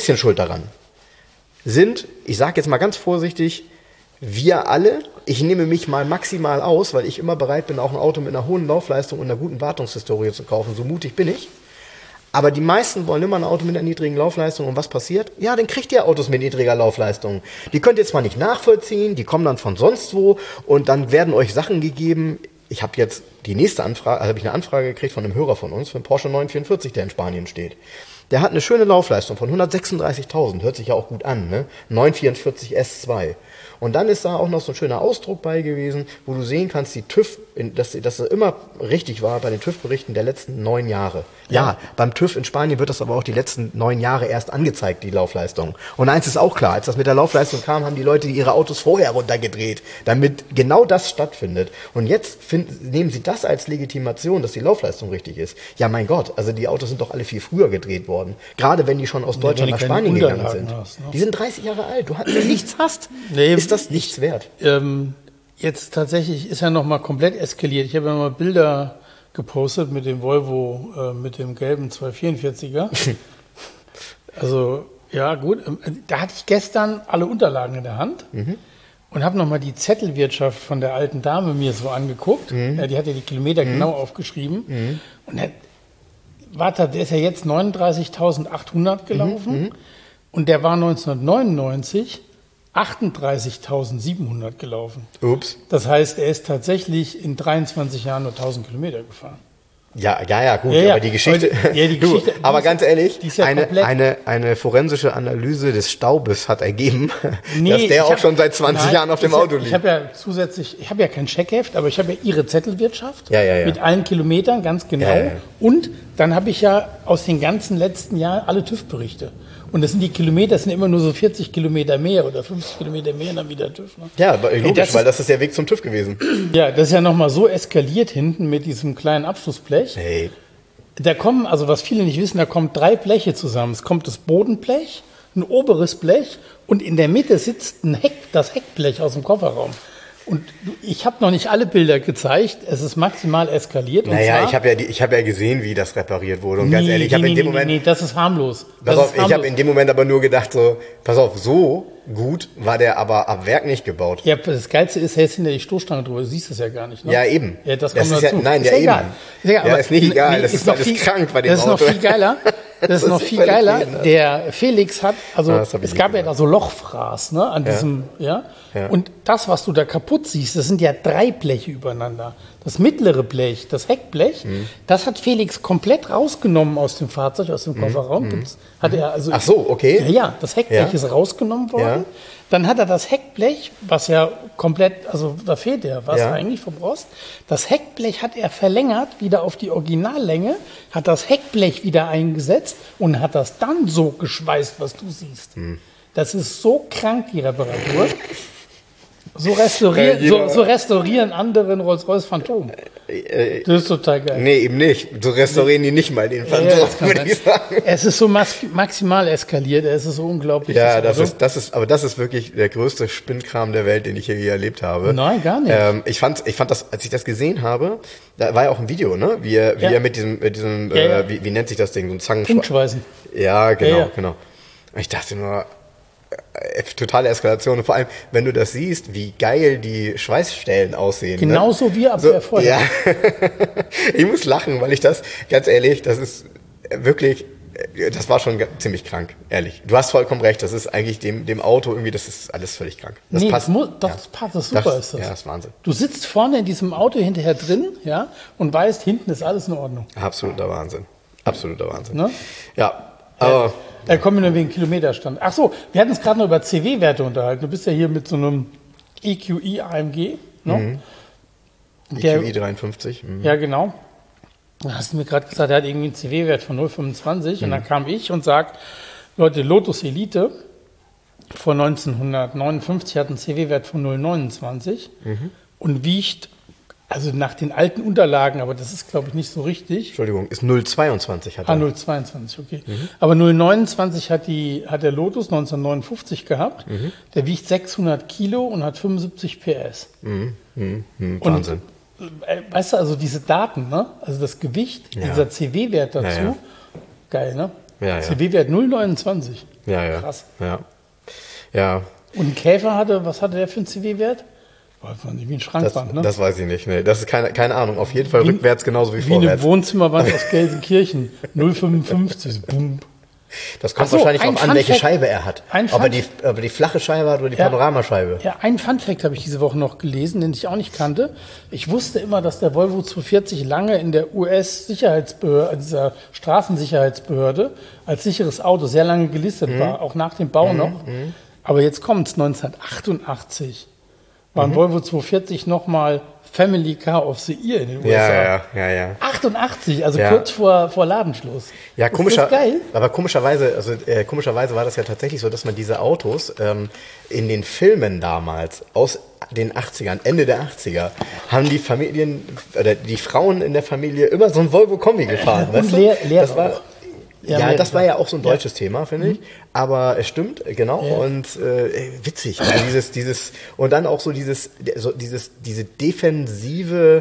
sind, ich sage jetzt mal ganz vorsichtig, wir alle, ich nehme mich mal maximal aus, weil ich immer bereit bin, auch ein Auto mit einer hohen Laufleistung und einer guten Wartungshistorie zu kaufen, so mutig bin ich. Aber die meisten wollen immer ein Auto mit einer niedrigen Laufleistung. Und was passiert? Ja, dann kriegt ihr Autos mit niedriger Laufleistung. Die könnt ihr zwar nicht nachvollziehen, die kommen dann von sonst wo und dann werden euch Sachen gegeben. Ich habe jetzt die nächste Anfrage, also habe ich eine Anfrage gekriegt von einem Hörer von uns, für einen Porsche 944, der in Spanien steht. Der hat eine schöne Laufleistung von 136.000, hört sich ja auch gut an, ne? 944 S2. Und dann ist da auch noch so ein schöner Ausdruck bei gewesen, wo du sehen kannst, die TÜV, dass das immer richtig war bei den TÜV-Berichten der letzten 9 Jahre. Ja, beim TÜV in Spanien wird das aber auch die letzten 9 Jahre erst angezeigt, die Laufleistung. Und eins ist auch klar, als das mit der Laufleistung kam, haben die Leute ihre Autos vorher runtergedreht, damit genau das stattfindet. Und jetzt nehmen sie das als Legitimation, dass die Laufleistung richtig ist. Ja, mein Gott, also die Autos sind doch alle viel früher gedreht worden. Gerade wenn die schon aus Deutschland nach Spanien gegangen sind. Hast, ne? Die sind 30 Jahre alt. Wenn du nichts hast, ist das nichts wert. Jetzt tatsächlich ist ja noch mal komplett eskaliert. Ich habe ja mal Bilder gepostet mit dem Volvo, mit dem gelben 244er. Also, ja gut. Da hatte ich gestern alle Unterlagen in der Hand und habe noch mal die Zettelwirtschaft von der alten Dame mir so angeguckt. Ja, die hat ja die Kilometer genau aufgeschrieben. Und der ist ja jetzt 39.800 gelaufen. Und der war 1999 38.700 gelaufen. Ups. Das heißt, er ist tatsächlich in 23 Jahren nur 1.000 Kilometer gefahren. Ja, gut, Ja, aber die Geschichte, aber ganz ehrlich, die ist ja eine forensische Analyse des Staubes hat ergeben, dass der auch schon seit 20 Jahren auf dem Auto liegt. Ich habe ja kein Checkheft, aber ich habe ja ihre Zettelwirtschaft Ja. mit allen Kilometern, ganz genau. Ja. Und dann habe ich ja aus den ganzen letzten Jahren alle TÜV-Berichte. Und das sind die Kilometer, das sind immer nur so 40 Kilometer mehr oder 50 Kilometer mehr, dann wieder TÜV. Ne? Ja, logisch, weil das ist der Weg zum TÜV gewesen. Ja, das ist ja nochmal so eskaliert hinten mit diesem kleinen Abschlussblech. Hey. Da kommen, also was viele nicht wissen, da kommen 3 Bleche zusammen. Es kommt das Bodenblech, ein oberes Blech und in der Mitte sitzt das Heckblech aus dem Kofferraum. Und ich habe noch nicht alle Bilder gezeigt, es ist maximal eskaliert. Naja, ich hab ja gesehen, wie das repariert wurde. Und ganz ehrlich, ich habe in dem Moment... das ist harmlos. Ich habe in dem Moment aber nur gedacht so, pass auf, so gut war der aber ab Werk nicht gebaut. Ja, das Geilste ist, er ist hinter die Stoßstange drüber, du siehst es ja gar nicht. Ne? Ja, eben. Ja, das kommt dazu. Ja, nein, ist ja, egal. eben. Ja, ist nicht egal, das ist alles viel, krank bei dem Das ist Auto. noch viel geiler. Das ist noch viel geiler. Der Felix hat, es gab ja da so Lochfraß, ne, an diesem, ja. Und das, was du da kaputt siehst, das sind ja 3 Bleche übereinander. Das mittlere Blech, das Heckblech, das hat Felix komplett rausgenommen aus dem Fahrzeug, aus dem Kofferraum. Das hat er also. Ach so, okay. Ja, das Heckblech ist rausgenommen worden. Ja. Dann hat er das Heckblech, was ja komplett, also da fehlt ja was eigentlich vom Rost. Das Heckblech hat er verlängert, wieder auf die Originallänge, hat das Heckblech wieder eingesetzt und hat das dann so geschweißt, was du siehst. Das ist so krank, die Reparatur. So restaurieren anderen Rolls-Royce Phantom. Das ist total geil. Nee, eben nicht. So restaurieren die nicht mal den Phantom, würde ich sagen. Es ist so maximal eskaliert, es ist so unglaublich. Ja, das ist wirklich der größte Spinnkram der Welt, den ich je erlebt habe. Nein, gar nicht. Ich fand das, als ich das gesehen habe, da war ja auch ein Video, ne? Wie er mit diesem wie nennt sich das Ding? So ein Punktschweißen. Ja, genau. Und ich dachte nur, totale Eskalation. Und vor allem, wenn du das siehst, wie geil die Schweißstellen aussehen. Genauso wie ab vorher. Ja. Ich muss lachen, weil ganz ehrlich, das ist wirklich, das war schon ziemlich krank, ehrlich. Du hast vollkommen recht, das ist eigentlich dem Auto irgendwie, das ist alles völlig krank. Das passt. Das passt, das ist super. Ist das. Ja, das ist Wahnsinn. Du sitzt vorne in diesem Auto hinterher drin, ja, und weißt, hinten ist alles in Ordnung. Absoluter Wahnsinn. Ne? Ja, aber... Da kommen wir nur wegen Kilometerstand. Ach so, wir hatten uns gerade noch über CW-Werte unterhalten. Du bist ja hier mit so einem EQI AMG. Ne? EQI 53. Ja, genau. Da hast du mir gerade gesagt, er hat irgendwie einen CW-Wert von 0,25. Und dann kam ich und sagt, Leute, Lotus Elite von 1959 hat einen CW-Wert von 0,29 und wiegt, also nach den alten Unterlagen, aber das ist, glaube ich, nicht so richtig. Entschuldigung, ist 0,22 hat er. 0,22, okay. Aber 0,29 hat der Lotus 1959 gehabt. Der wiegt 600 Kilo und hat 75 PS. Wahnsinn. Und, weißt du, also diese Daten, ne? Also das Gewicht, dieser CW-Wert dazu, geil, ne? Ja. CW-Wert 0,29. Ja. Krass. Ja. Und ein Käfer was hatte der für einen CW-Wert? Wie ein Schrankwand, ne? Das weiß ich nicht. Nee, das ist keine Ahnung. Auf jeden Fall rückwärts genauso wie vorwärts. Wie eine Wohnzimmerwand aus Gelsenkirchen. 0,55. Boom. Das kommt Ach so, wahrscheinlich ein drauf an, Fun welche Fact- Scheibe er hat. ein Ob Fun- er die flache Scheibe hat oder die Ja. Panoramascheibe. Ja, einen Funfact habe ich diese Woche noch gelesen, den ich auch nicht kannte. Ich wusste immer, dass der Volvo 240 lange in der US-Sicherheitsbehörde, dieser Straßensicherheitsbehörde, als sicheres Auto sehr lange gelistet war, auch nach dem Bau noch. Aber jetzt kommt's, 1988 war ein Volvo 240 nochmal Family Car of the Year in den USA. Ja. 88, also Ja. kurz vor Ladenschluss. Ja, Ist das geil? aber komischerweise war das ja tatsächlich so, dass man diese Autos in den Filmen damals aus den 80ern, Ende der 80er, haben die Familien oder die Frauen in der Familie immer so ein Volvo Kombi gefahren. Und weißt du? Leer Das war auch. ja, das war ja auch so ein Ja. deutsches Thema, finde ich. Aber es stimmt, genau. Ja. Und witzig. Also dieses und dann auch diese defensive,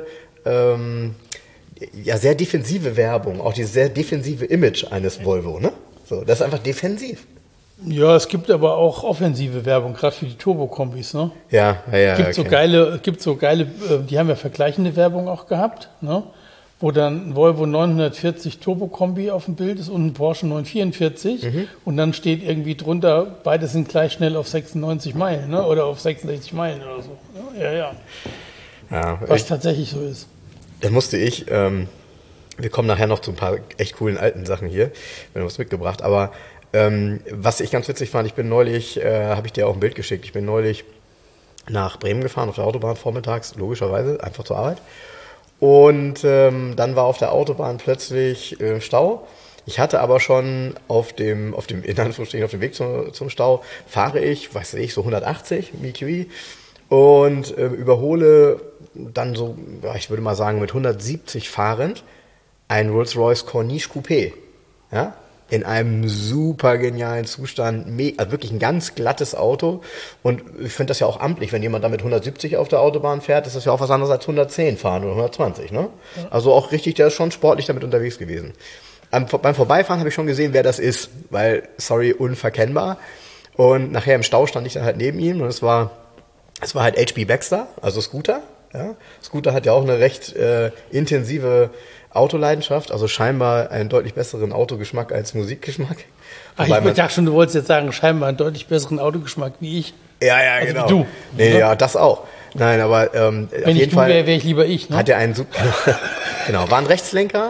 sehr defensive Werbung, auch dieses sehr defensive Image eines Volvo, ne? So, das ist einfach defensiv. Ja, es gibt aber auch offensive Werbung, gerade für die Turbokombis, ne? Ja. Gibt so geile, die haben ja vergleichende Werbung auch gehabt, ne? Wo dann ein Volvo 940 Turbo-Kombi auf dem Bild ist und ein Porsche 944 und dann steht irgendwie drunter, beide sind gleich schnell auf 96 Meilen, ne? Oder auf 66 Meilen oder so. Ja. Ja, Was tatsächlich so ist. dann musste wir kommen nachher noch zu ein paar echt coolen alten Sachen hier, wenn du was mitgebracht, aber was ich ganz witzig fand, ich bin neulich, habe ich dir auch ein Bild geschickt, ich bin neulich nach Bremen gefahren, auf der Autobahn vormittags, logischerweise, einfach zur Arbeit. Und dann war auf der Autobahn plötzlich Stau. Ich hatte aber schon auf dem in Anführungsstrichen, auf dem Weg zum Stau, fahre ich, so 180 MQI und überhole dann so, ja, ich würde mal sagen, mit 170 fahrend ein Rolls-Royce Corniche Coupé. Ja? In einem super genialen Zustand, also wirklich ein ganz glattes Auto. Und ich finde das ja auch amtlich, wenn jemand damit 170 auf der Autobahn fährt, ist das ja auch was anderes als 110 fahren oder 120. Ne? Ja. Also auch richtig, der ist schon sportlich damit unterwegs gewesen. Beim Vorbeifahren habe ich schon gesehen, wer das ist, weil, sorry, unverkennbar. Und nachher im Stau stand ich dann halt neben ihm und es war halt HB Baxter, also Scooter. Ja? Scooter hat ja auch eine recht intensive Autoleidenschaft, also scheinbar einen deutlich besseren Autogeschmack als Musikgeschmack. Ich dachte schon, du wolltest jetzt sagen, scheinbar einen deutlich besseren Autogeschmack wie ich. Ja, also genau. Wie du. Nee, ja, das auch. Nein, aber wenn auf jeden Fall wäre ich lieber ich. Ne? Hat er einen super, genau, war ein Rechtslenker.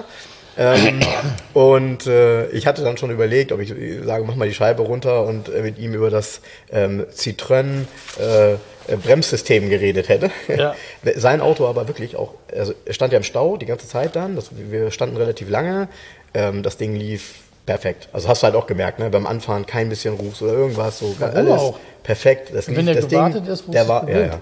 Und ich hatte dann schon überlegt, ob ich sage, mach mal die Scheibe runter und mit ihm über das Citroën Bremssystem geredet hätte. Ja. Sein Auto aber wirklich auch, also er stand ja im Stau die ganze Zeit dann, wir standen relativ lange, das Ding lief perfekt. Also hast du halt auch gemerkt, ne, beim Anfahren kein bisschen Ruß oder irgendwas, so alles auch? perfekt. Das Wenn lief, der das gewartet Ding, ist, der war, ja.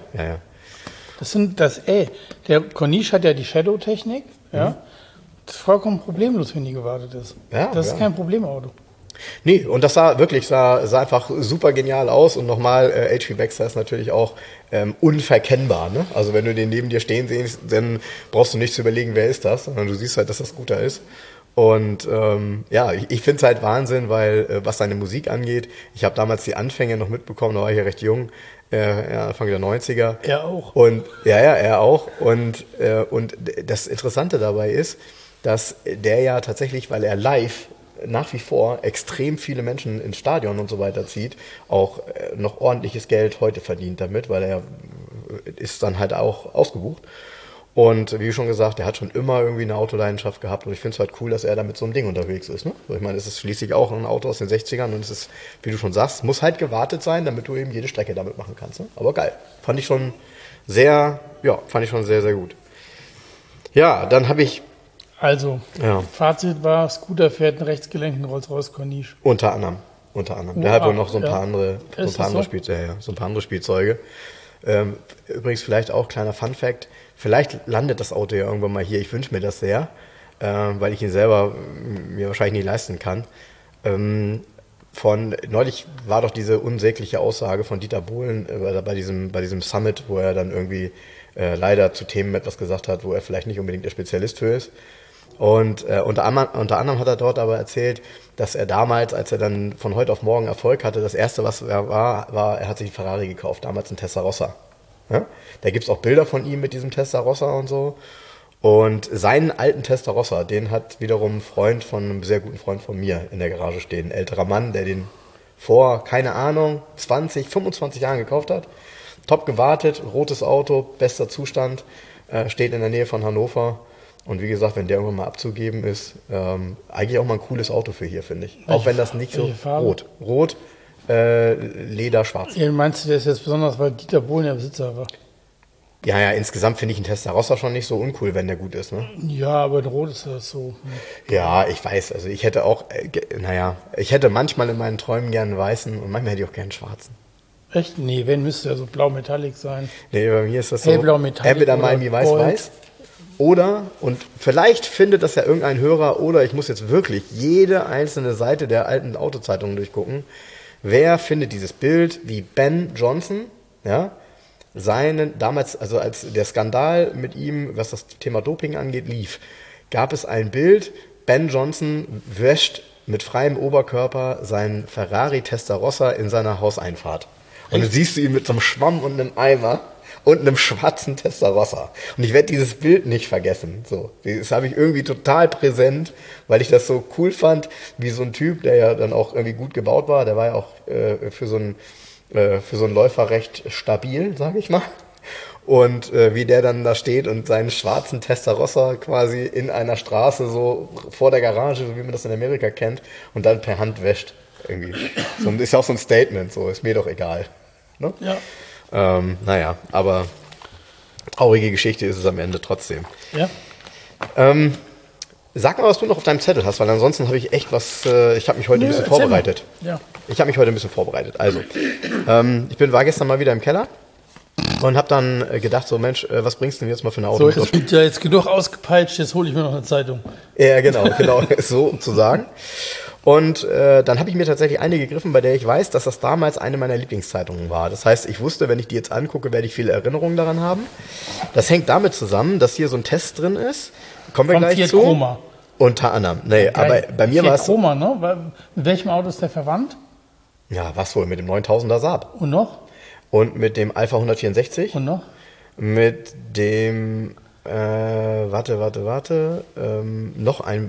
Der Corniche hat ja die Shadow-Technik, ja. Das ist vollkommen problemlos, wenn die gewartet ist. Ja, das ist kein Problemauto. Nee, und das sah einfach super genial aus und nochmal, H.P. Baxter ist natürlich auch unverkennbar, ne? Also wenn du den neben dir stehen siehst, dann brauchst du nicht zu überlegen, wer ist das, sondern du siehst halt, dass das Scooter ist. Und ich finde es halt Wahnsinn, weil was seine Musik angeht, ich habe damals die Anfänge noch mitbekommen, da war ich ja recht jung, Anfang der 90er. Er auch. Und er auch. Und das Interessante dabei ist, dass der ja tatsächlich, weil er live nach wie vor extrem viele Menschen ins Stadion und so weiter zieht, auch noch ordentliches Geld heute verdient damit, weil er ist dann halt auch ausgebucht. Und wie schon gesagt, er hat schon immer irgendwie eine Autoleidenschaft gehabt und ich finde es halt cool, dass er da mit so einem Ding unterwegs ist. Ne? Ich meine, es ist schließlich auch ein Auto aus den 60ern und es ist, wie du schon sagst, muss halt gewartet sein, damit du eben jede Strecke damit machen kannst. Ne? Aber geil. Fand ich schon sehr, sehr gut. Ja, dann habe ich... Also, Fazit war, Scooter fährt einen rechtsgelenkten Rolls-Royce Corniche. Unter anderem. Der hat wohl noch so ein paar andere Spielzeuge. Übrigens vielleicht auch kleiner Funfact, vielleicht landet das Auto ja irgendwann mal hier, ich wünsche mir das sehr, weil ich ihn selber mir wahrscheinlich nicht leisten kann. Neulich war doch diese unsägliche Aussage von Dieter Bohlen bei diesem Summit, wo er dann irgendwie leider zu Themen etwas gesagt hat, wo er vielleicht nicht unbedingt der Spezialist für ist. Und unter anderem hat er dort aber erzählt, dass er damals, als er dann von heute auf morgen Erfolg hatte, das erste, was er war, er hat sich einen Ferrari gekauft, damals einen Testarossa. Ja? Da gibt's auch Bilder von ihm mit diesem Testarossa und so. Und seinen alten Testarossa, den hat wiederum ein Freund von einem sehr guten Freund von mir in der Garage stehen. Ein älterer Mann, der den vor, keine Ahnung, 20, 25 Jahren gekauft hat. Top gewartet, rotes Auto, bester Zustand, steht in der Nähe von Hannover. Und wie gesagt, wenn der irgendwann mal abzugeben ist, eigentlich auch mal ein cooles Auto für hier, finde ich. Auch wenn das nicht so rot, Leder, schwarz. Ja, meinst du, der ist jetzt besonders, weil Dieter Bohlen der Besitzer war? Ja, insgesamt finde ich einen Testarossa schon nicht so uncool, wenn der gut ist, ne? Ja, aber in Rot ist das so. Ja, ich weiß, also ich hätte auch, ich hätte manchmal in meinen Träumen gern einen weißen und manchmal hätte ich auch gern einen schwarzen. Echt? Nee, wenn müsste er so blau-metallic sein. Nee, bei mir ist das so, hellblau-metallic entweder Miami weiß, oder, und vielleicht findet das ja irgendein Hörer, oder ich muss jetzt wirklich jede einzelne Seite der alten Autozeitungen durchgucken, wer findet dieses Bild, wie Ben Johnson, ja, damals, also als der Skandal mit ihm, was das Thema Doping angeht, lief, gab es ein Bild, Ben Johnson wäscht mit freiem Oberkörper seinen Ferrari Testarossa in seiner Hauseinfahrt. Und dann siehst du ihn mit so einem Schwamm und einem Eimer und einem schwarzen Testarossa. Und ich werde dieses Bild nicht vergessen. So, das habe ich irgendwie total präsent, weil ich das so cool fand, wie so ein Typ, der ja dann auch irgendwie gut gebaut war, der war ja auch für so einen Läufer recht stabil, sage ich mal. Und wie der dann da steht und seinen schwarzen Testarossa quasi in einer Straße so vor der Garage, so wie man das in Amerika kennt, und dann per Hand wäscht. Irgendwie. So, ist ja auch so ein Statement, so ist mir doch egal. Ne? Ja. Aber traurige Geschichte ist es am Ende trotzdem. Ja. Sag mal, was du noch auf deinem Zettel hast, weil ansonsten habe ich echt was, ich habe mich heute ein bisschen vorbereitet. Ja. Ich habe mich heute ein bisschen vorbereitet. Also, war gestern mal wieder im Keller und habe dann gedacht, so Mensch, was bringst du denn jetzt mal für eine Auto? So, jetzt bin ich ja jetzt genug ausgepeitscht, jetzt hole ich mir noch eine Zeitung. Ja, genau, so zu sagen. Und dann habe ich mir tatsächlich eine gegriffen, bei der ich weiß, dass das damals eine meiner Lieblingszeitungen war. Das heißt, ich wusste, wenn ich die jetzt angucke, werde ich viele Erinnerungen daran haben. Das hängt damit zusammen, dass hier so ein Test drin ist. Kommen wir gleich zu. Chroma. Unter anderem. Nee, aber bei mir war es... Chroma, ne? Mit welchem Auto ist der verwandt? Ja, was wohl? Mit dem 9000er Saab. Und noch? Und mit dem Alpha 164. Und noch? Mit dem... noch ein...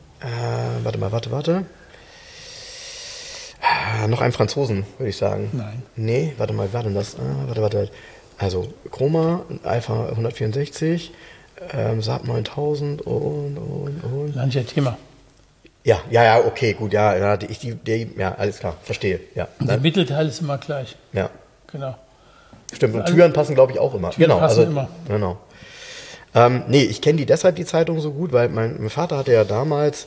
noch einen Franzosen, würde ich sagen. Nein. Nee, warte mal, war denn das? Also, Chroma, Alpha 164, Saab 9000 und. Lange Thema. Ja, okay, gut, ja, alles klar, verstehe, ja. Der Mittelteil ist immer gleich. Ja. Genau. Stimmt, und Türen passen, glaube ich, auch immer. Türen passen immer. Genau. Ich kenne deshalb die Zeitung so gut, weil mein Vater hatte ja damals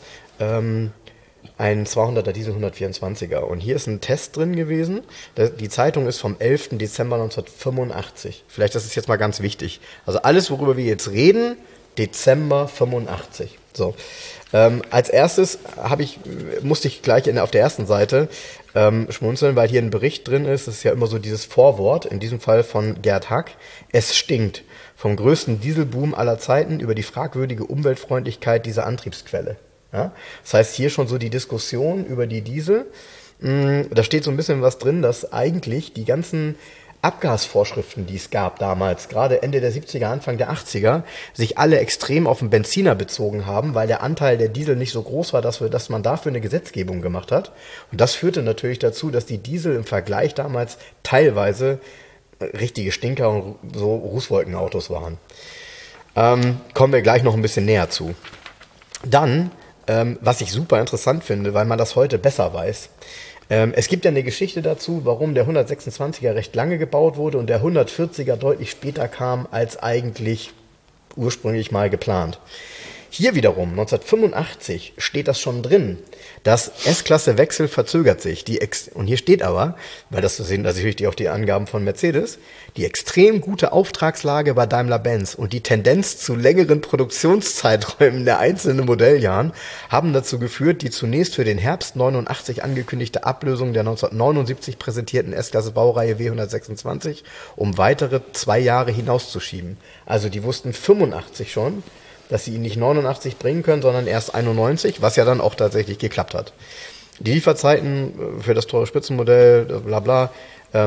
einen 200er Diesel 124er. Und hier ist ein Test drin gewesen. Die Zeitung ist vom 11. Dezember 1985. Vielleicht das ist jetzt mal ganz wichtig. Also alles, worüber wir jetzt reden, Dezember 85. So. Als erstes musste ich gleich auf der ersten Seite schmunzeln, weil hier ein Bericht drin ist. Das ist ja immer so dieses Vorwort, in diesem Fall von Gerd Hack. Es stinkt. Vom größten Dieselboom aller Zeiten über die fragwürdige Umweltfreundlichkeit dieser Antriebsquelle. Ja? Das heißt, hier schon so die Diskussion über die Diesel. Da steht so ein bisschen was drin, dass eigentlich die ganzen Abgasvorschriften, die es gab damals, gerade Ende der 70er, Anfang der 80er, sich alle extrem auf den Benziner bezogen haben, weil der Anteil der Diesel nicht so groß war, dass man dafür eine Gesetzgebung gemacht hat. Und das führte natürlich dazu, dass die Diesel im Vergleich damals teilweise richtige Stinker und so Rußwolkenautos waren. Kommen wir gleich noch ein bisschen näher zu. Dann, was ich super interessant finde, weil man das heute besser weiß, es gibt ja eine Geschichte dazu, warum der 126er recht lange gebaut wurde und der 140er deutlich später kam, als eigentlich ursprünglich mal geplant. Hier wiederum, 1985, steht das schon drin. Das S-Klasse-Wechsel verzögert sich. Und hier steht aber, weil das sind natürlich auch die Angaben von Mercedes, die extrem gute Auftragslage bei Daimler-Benz und die Tendenz zu längeren Produktionszeiträumen der einzelnen Modelljahren haben dazu geführt, die zunächst für den Herbst 89 angekündigte Ablösung der 1979 präsentierten S-Klasse-Baureihe W126 um weitere 2 Jahre hinauszuschieben. Also die wussten 85 schon, dass sie ihn nicht 89 bringen können, sondern erst 91, was ja dann auch tatsächlich geklappt hat. Die Lieferzeiten für das teure Spitzenmodell, bla bla,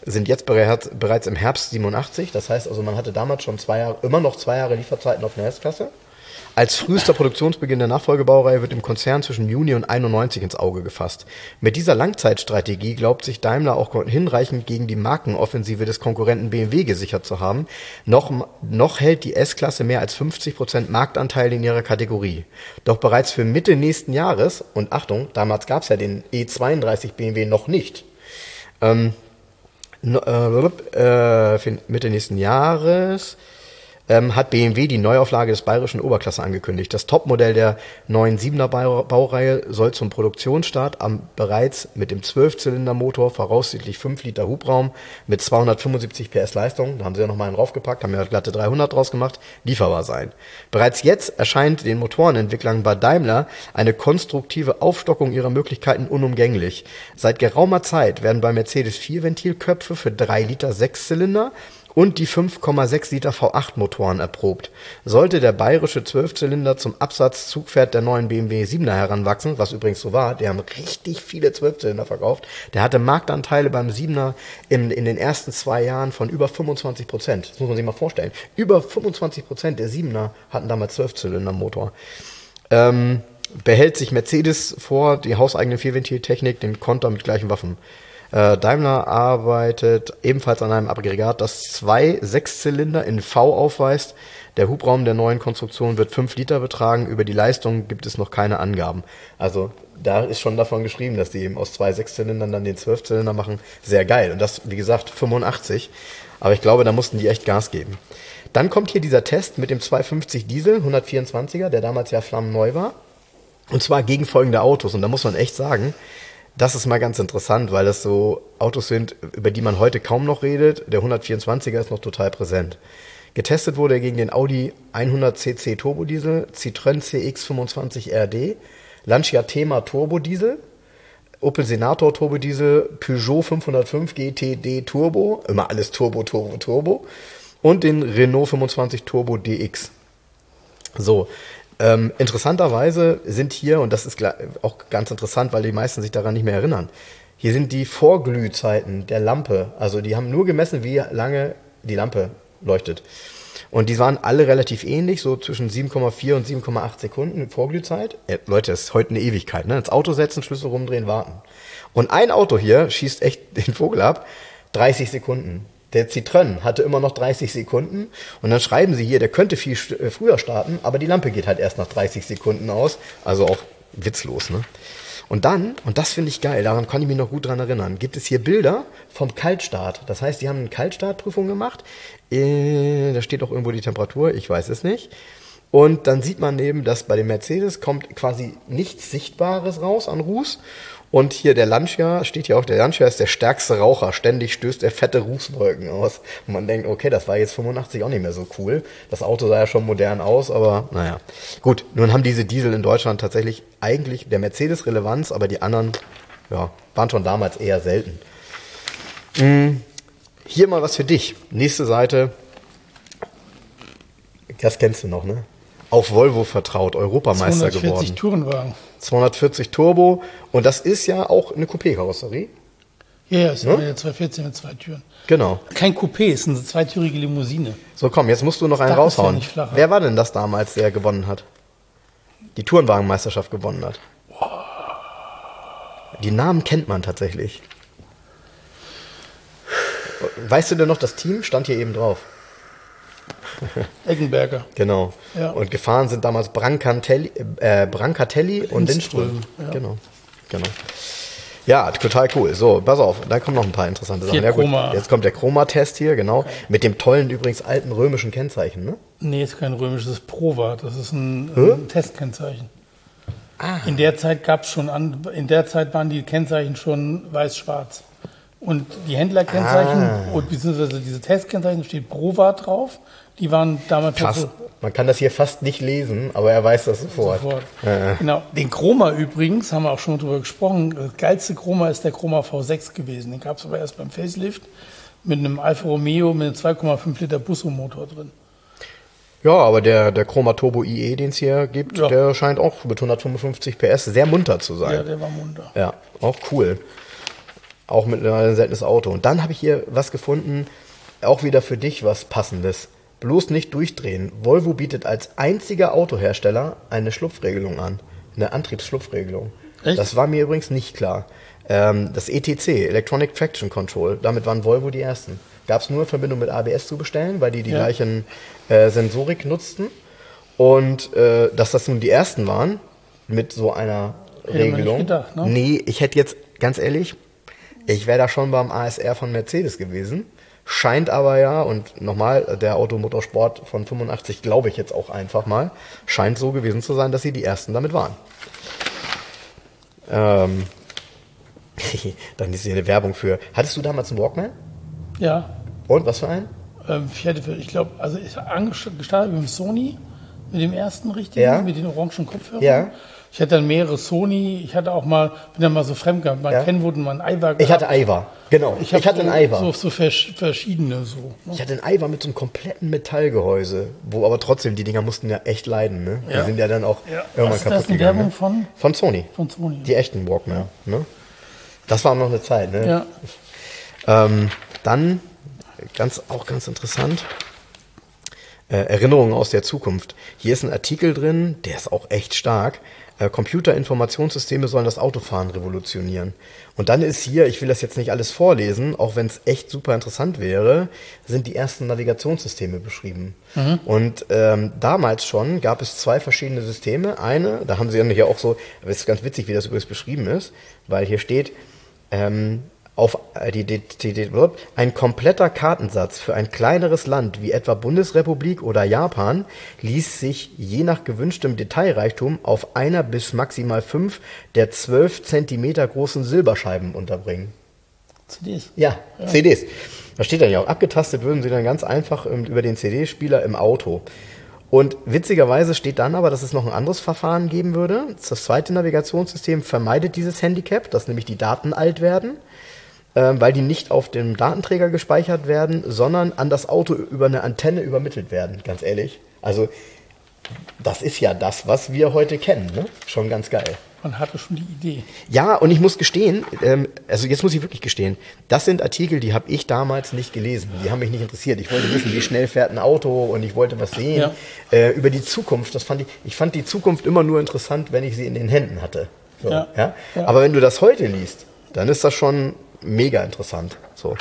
sind jetzt bereits im Herbst 87. Das heißt also, man hatte damals schon immer noch 2 Jahre Lieferzeiten auf eine S-Klasse. Als frühester Produktionsbeginn der Nachfolgebaureihe wird im Konzern zwischen Juni und 91 ins Auge gefasst. Mit dieser Langzeitstrategie glaubt sich Daimler auch hinreichend gegen die Markenoffensive des Konkurrenten BMW gesichert zu haben. Noch hält die S-Klasse mehr als 50% Marktanteil in ihrer Kategorie. Doch bereits für Mitte nächsten Jahres, und Achtung, damals gab es ja den E32 BMW noch nicht, Mitte nächsten Jahres hat BMW die Neuauflage des bayerischen Oberklasse angekündigt. Das Topmodell der neuen 7er Baureihe soll zum Produktionsstart bereits mit dem 12-Zylinder-Motor, voraussichtlich 5 Liter Hubraum mit 275 PS Leistung, da haben sie ja nochmal einen draufgepackt, haben ja glatte 300 draus gemacht, lieferbar sein. Bereits jetzt erscheint den Motorenentwicklern bei Daimler eine konstruktive Aufstockung ihrer Möglichkeiten unumgänglich. Seit geraumer Zeit werden bei Mercedes 4 Ventilköpfe für 3 Liter 6-Zylinder und die 5,6 Liter V8-Motoren erprobt. Sollte der bayerische 12-Zylinder zum Absatzzugpferd der neuen BMW 7er heranwachsen, was übrigens so war, die haben richtig viele 12-Zylinder verkauft, der hatte Marktanteile beim 7er in den ersten 2 Jahren von über 25%. Das muss man sich mal vorstellen. Über 25% der 7er hatten damals 12-Zylinder-Motor. Behält sich Mercedes vor, die hauseigene 4-Ventil-Technik, den Konter mit gleichen Waffen. Daimler arbeitet ebenfalls an einem Aggregat, das 2 6-Zylinder in V aufweist. Der Hubraum der neuen Konstruktion wird 5 Liter betragen. Über die Leistung gibt es noch keine Angaben. Also da ist schon davon geschrieben, dass die eben aus 2 6-Zylindern dann den 12-Zylinder machen. Sehr geil. Und das, wie gesagt, 85. Aber ich glaube, da mussten die echt Gas geben. Dann kommt hier dieser Test mit dem 250 Diesel, 124er, der damals ja flammenneu war. Und zwar gegen folgende Autos. Und da muss man echt sagen, das ist mal ganz interessant, weil das so Autos sind, über die man heute kaum noch redet. Der 124er ist noch total präsent. Getestet wurde er gegen den Audi 100cc Turbodiesel, Citroën CX25 RD, Lancia Thema Turbodiesel, Opel Senator Turbodiesel, Peugeot 505 GTD Turbo, immer alles Turbo, Turbo, Turbo, und den Renault 25 Turbo DX. So, interessanterweise sind hier, und das ist auch ganz interessant, weil die meisten sich daran nicht mehr erinnern, hier sind die Vorglühzeiten der Lampe, also die haben nur gemessen, wie lange die Lampe leuchtet. Und die waren alle relativ ähnlich, so zwischen 7,4 und 7,8 Sekunden Vorglühzeit. Leute, das ist heute eine Ewigkeit, ne? Ins Auto setzen, Schlüssel rumdrehen, warten. Und ein Auto hier schießt echt den Vogel ab, 30 Sekunden. Der Citroën hatte immer noch 30 Sekunden und dann schreiben sie hier, der könnte viel früher starten, aber die Lampe geht halt erst nach 30 Sekunden aus. Also auch witzlos, ne? Und dann, und das finde ich geil, daran kann ich mich noch gut dran erinnern, gibt es hier Bilder vom Kaltstart. Das heißt, die haben eine Kaltstartprüfung gemacht. Da steht auch irgendwo die Temperatur, ich weiß es nicht. Und dann sieht man eben, dass bei dem Mercedes kommt quasi nichts Sichtbares raus an Ruß. Und hier der Lancia, steht hier auch, der Lancia ist der stärkste Raucher. Ständig stößt er fette Rußwolken aus. Und man denkt, okay, das war jetzt 85 auch nicht mehr so cool. Das Auto sah ja schon modern aus, aber naja. Gut, nun haben diese Diesel in Deutschland tatsächlich eigentlich der Mercedes Relevanz, aber die anderen, ja, waren schon damals eher selten. Hier mal was für dich. Nächste Seite. Das kennst du noch, ne? Auf Volvo vertraut, Europameister 240 geworden. 240 Tourenwagen. 240 Turbo. Und das ist ja auch eine Coupé-Karosserie. Ja, ist Ne? eine 240 mit 2 Türen. Genau. Kein Coupé, ist eine zweitürige Limousine. So, komm, jetzt musst du noch einen Dach ist ja raushauen. nicht flacher. Wer war denn das damals, der gewonnen hat? Die Tourenwagenmeisterschaft gewonnen hat. Die Namen kennt man tatsächlich. Weißt du denn noch, das Team stand hier eben drauf? Eggenberger. Genau. Ja. Und gefahren sind damals Brancatelli und Lindström. Ja. Genau. Ja, total cool. So, pass auf, da kommen noch ein paar interessante Sachen. Fiat Ja, gut, Chroma. jetzt kommt der Chroma-Test hier, genau. Okay. Mit dem tollen, übrigens alten römischen Kennzeichen, ne? Nee, ist kein römisches, das ist Prova. Das ist ein Testkennzeichen. In der Zeit in der Zeit waren die Kennzeichen schon weiß-schwarz. Und die Händlerkennzeichen und beziehungsweise diese Testkennzeichen steht Prova drauf. Die waren damals Krass. Man kann das hier fast nicht lesen, aber er weiß das sofort. Genau. Den Chroma übrigens, haben wir auch schon drüber gesprochen, das geilste Chroma ist der Chroma V6 gewesen. Den gab es aber erst beim Facelift mit einem Alfa Romeo mit einem 2,5 Liter Busso-Motor drin. Ja, aber der Chroma Turbo IE, den es hier gibt, der scheint auch mit 155 PS sehr munter zu sein. Ja, der war munter. Ja, auch cool. Auch mittlerweile ein seltenes Auto. Und dann habe ich hier was gefunden, auch wieder für dich was Passendes. Bloß nicht durchdrehen. Volvo bietet als einziger Autohersteller eine Schlupfregelung an. Eine Antriebsschlupfregelung. Echt? Das war mir übrigens nicht klar. Das ETC, Electronic Traction Control, damit waren Volvo die ersten. Gab es nur in Verbindung mit ABS zu bestellen, weil die gleichen Sensorik nutzten. Und dass das nun die ersten waren mit so einer Regelung. Nicht gedacht, ne? Nee, ich hätte jetzt, ganz ehrlich, ich wäre da schon beim ASR von Mercedes gewesen. Scheint aber ja, und nochmal, der Automotorsport von 85 glaube ich jetzt auch einfach mal, scheint so gewesen zu sein, dass sie die ersten damit waren. Dann ist hier eine Werbung für. Hattest du damals einen Walkman? Ja. Und was für einen? Ich glaube, also ich gestartet mit dem Sony, mit dem ersten richtigen, mit den orangen Kopfhörern. Ja. Ich hatte dann mehrere Sony, ich hatte auch mal, bin dann mal so fremd gehabt, mal Kenwood und mal ein Aiwa gehabt. Ich hatte Aiwa, genau. Ich hatte einen Aiwa. So verschiedene so. Ne? Ich hatte einen Aiwa mit so einem kompletten Metallgehäuse, wo aber trotzdem, die Dinger mussten ja echt leiden, ne? Die sind ja dann auch irgendwann Was kaputt ist das, eine gegangen. Werbung Ne? von? Von Sony. Von Sony. Die echten Walkman, ne? Das war noch eine Zeit, ne? Ja. Dann, ganz interessant, Erinnerungen aus der Zukunft. Hier ist ein Artikel drin, der ist auch echt stark. Computerinformationssysteme sollen das Autofahren revolutionieren. Und dann ist hier, ich will das jetzt nicht alles vorlesen, auch wenn es echt super interessant wäre, sind die ersten Navigationssysteme beschrieben. Und damals schon gab es 2 verschiedene Systeme. Eine, da haben sie ja hier auch so, aber es ist ganz witzig, wie das übrigens beschrieben ist, weil hier steht, auf ein kompletter Kartensatz für ein kleineres Land wie etwa Bundesrepublik oder Japan ließ sich je nach gewünschtem Detailreichtum auf einer bis maximal 5 der 12 Zentimeter großen Silberscheiben unterbringen. CDs. Ja, CDs. Da steht dann ja auch, abgetastet würden sie dann ganz einfach über den CD-Spieler im Auto. Und witzigerweise steht dann aber, dass es noch ein anderes Verfahren geben würde. Das zweite Navigationssystem vermeidet dieses Handicap, dass nämlich die Daten alt werden, weil die nicht auf dem Datenträger gespeichert werden, sondern an das Auto über eine Antenne übermittelt werden, ganz ehrlich. Also das ist ja das, was wir heute kennen, ne? Schon ganz geil. Man hatte schon die Idee. Ja, und ich muss gestehen, also jetzt muss ich wirklich gestehen, das sind Artikel, die habe ich damals nicht gelesen. Die haben mich nicht interessiert. Ich wollte wissen, wie schnell fährt ein Auto und ich wollte was sehen. Über die Zukunft, ich fand die Zukunft immer nur interessant, wenn ich sie in den Händen hatte. So, ja? Aber wenn du das heute liest, dann ist das schon mega interessant. So.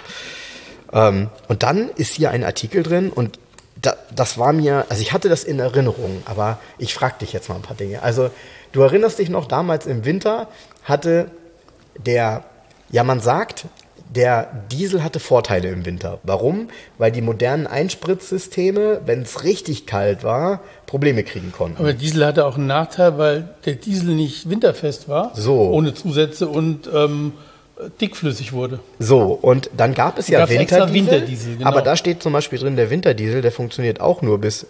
Und dann ist hier ein Artikel drin und das war mir, also ich hatte das in Erinnerung, aber ich frage dich jetzt mal ein paar Dinge. Also du erinnerst dich noch, damals im Winter hatte man sagt, der Diesel hatte Vorteile im Winter. Warum? Weil die modernen Einspritzsysteme, wenn es richtig kalt war, Probleme kriegen konnten. Aber Diesel hatte auch einen Nachteil, weil der Diesel nicht winterfest war, ohne Zusätze und dickflüssig wurde. So, und dann gab es ja Winterdiesel, genau. Aber da steht zum Beispiel drin, der Winterdiesel, der funktioniert auch nur bis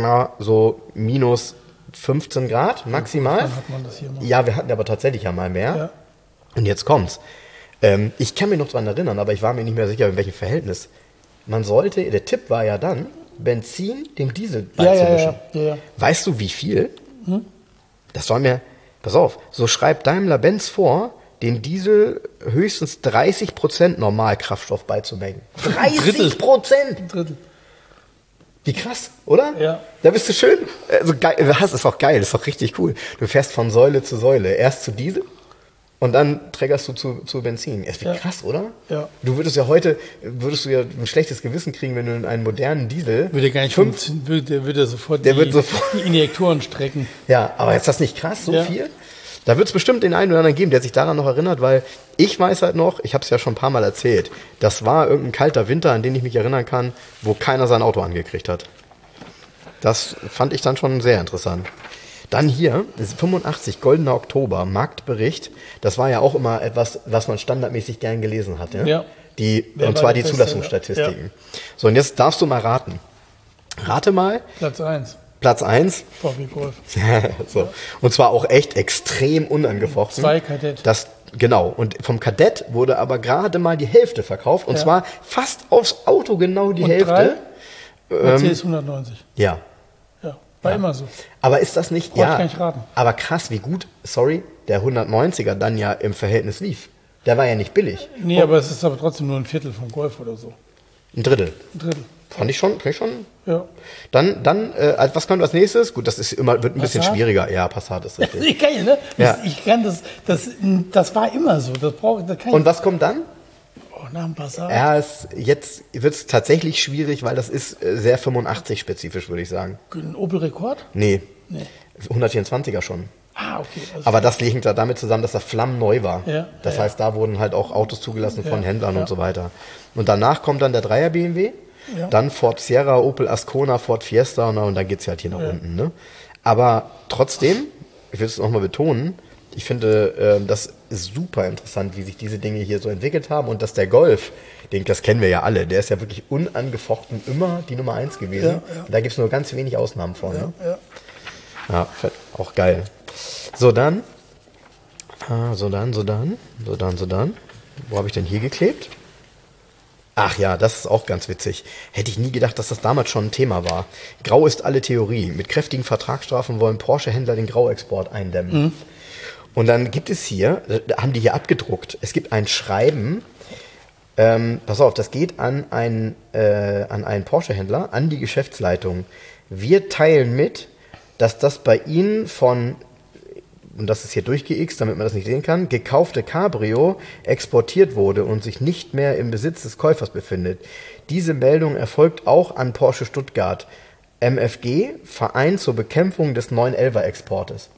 so minus 15 Grad maximal. Dann hat man das hier mal. Ja, wir hatten aber tatsächlich ja mal mehr. Ja. Und jetzt kommt's. Ich kann mich noch dran erinnern, aber ich war mir nicht mehr sicher, in welchem Verhältnis. Der Tipp war ja dann, Benzin dem Diesel beizumischen. Ja. Weißt du, wie viel? Das war mir, pass auf, so schreibt Daimler-Benz vor, dem Diesel höchstens 30% Normalkraftstoff beizumengen. 30%! Drittel. Wie krass, oder? Ja. Da bist du schön. Also geil, das ist auch geil, das ist auch richtig cool. Du fährst von Säule zu Säule. Erst zu Diesel und dann trägerst du zu Benzin. Ist wie krass, oder? Ja. Du würdest ja ein schlechtes Gewissen kriegen, wenn du in einen modernen Diesel. Würde gar nicht funktionieren, der würde sofort die Injektoren strecken. Ja, aber ist das nicht krass, so viel? Da wird es bestimmt den einen oder anderen geben, der sich daran noch erinnert, weil ich weiß halt noch, ich habe es ja schon ein paar Mal erzählt, das war irgendein kalter Winter, an den ich mich erinnern kann, wo keiner sein Auto angekriegt hat. Das fand ich dann schon sehr interessant. Dann hier, 85, Goldener Oktober, Marktbericht. Das war ja auch immer etwas, was man standardmäßig gern gelesen hatte. Ja. Und zwar die Zulassungsstatistiken. Ja. So, und jetzt darfst du mal raten. Rate mal. Platz 1. VW Golf. So. Und zwar auch echt extrem unangefochten. 2 Kadett. Genau. Und vom Kadett wurde aber gerade mal die Hälfte verkauft. Und zwar fast aufs Auto genau die Hälfte. 3? Mercedes 190. Ja. War immer so. Aber ist das nicht, Kann ich raten. Aber krass, wie gut, der 190er dann ja im Verhältnis lief. Der war ja nicht billig. Nee, aber es ist aber trotzdem nur ein Viertel vom Golf oder so. Ein Drittel. Ein Drittel. Fand ich schon. Ja. Dann, was kommt als nächstes? Gut, das ist wird ein bisschen Passat? schwieriger. Ja, Passat ist richtig. Ich kann, ne? Ja. Ich kann das war immer so. Das kann Und was kommt dann? nach dem Passat. Ja, jetzt wird es tatsächlich schwierig, weil das ist sehr 85-spezifisch, würde ich sagen. Ein Opel-Rekord? Nee. Nee. 124er schon. Ah, okay. Aber das liegt da damit zusammen, dass das flammneu war. Ja, Das ja. heißt, da wurden halt auch Autos zugelassen von Ja, Händlern ja. und so weiter. Und danach kommt dann der 3er BMW, Ja. dann Ford Sierra, Opel Ascona, Ford Fiesta und dann geht's halt hier nach unten. Ne? Aber trotzdem, ich will es nochmal betonen, ich finde das ist super interessant, wie sich diese Dinge hier so entwickelt haben und dass der Golf, das kennen wir ja alle, der ist ja wirklich unangefochten immer die Nummer 1 gewesen. Ja, ja. Und da gibt's nur ganz wenig Ausnahmen von. Ne? Ja. Ja, auch geil. So, dann. So dann. Wo habe ich denn hier geklebt? Ach ja, das ist auch ganz witzig. Hätte ich nie gedacht, dass das damals schon ein Thema war. Grau ist alle Theorie. Mit kräftigen Vertragsstrafen wollen Porsche-Händler den Grauexport eindämmen. Mhm. Und dann gibt es hier, haben die hier abgedruckt, es gibt ein Schreiben, pass auf, das geht an einen Porsche-Händler, an die Geschäftsleitung. Wir teilen mit, dass das bei Ihnen von, und das ist hier durchgeixt, damit man das nicht sehen kann, gekaufte Cabrio exportiert wurde und sich nicht mehr im Besitz des Käufers befindet. Diese Meldung erfolgt auch an Porsche Stuttgart, MFG, Verein zur Bekämpfung des 911er-Exportes.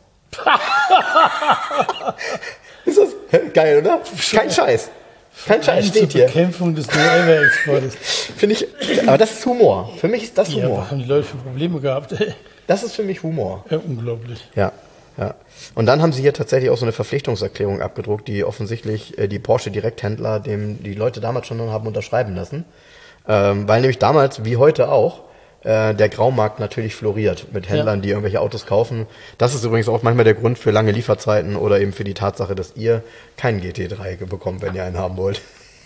Ist das geil, oder? Kein Scheiß. Kein Scheiß, steht hier. Bekämpfung des Exportes. Finde ich, aber das ist Humor. Für mich ist das Ja, Humor. was haben die Leute für Probleme gehabt? Das ist für mich Humor. Ja, unglaublich. Ja. Und dann haben sie hier tatsächlich auch so eine Verpflichtungserklärung abgedruckt, die offensichtlich die Porsche-Direkthändler die Leute damals schon haben unterschreiben lassen. Weil nämlich damals, wie heute auch, der Graumarkt natürlich floriert mit Händlern, die irgendwelche Autos kaufen. Das ist übrigens auch manchmal der Grund für lange Lieferzeiten oder eben für die Tatsache, dass ihr keinen GT3 bekommt, wenn ihr einen haben wollt.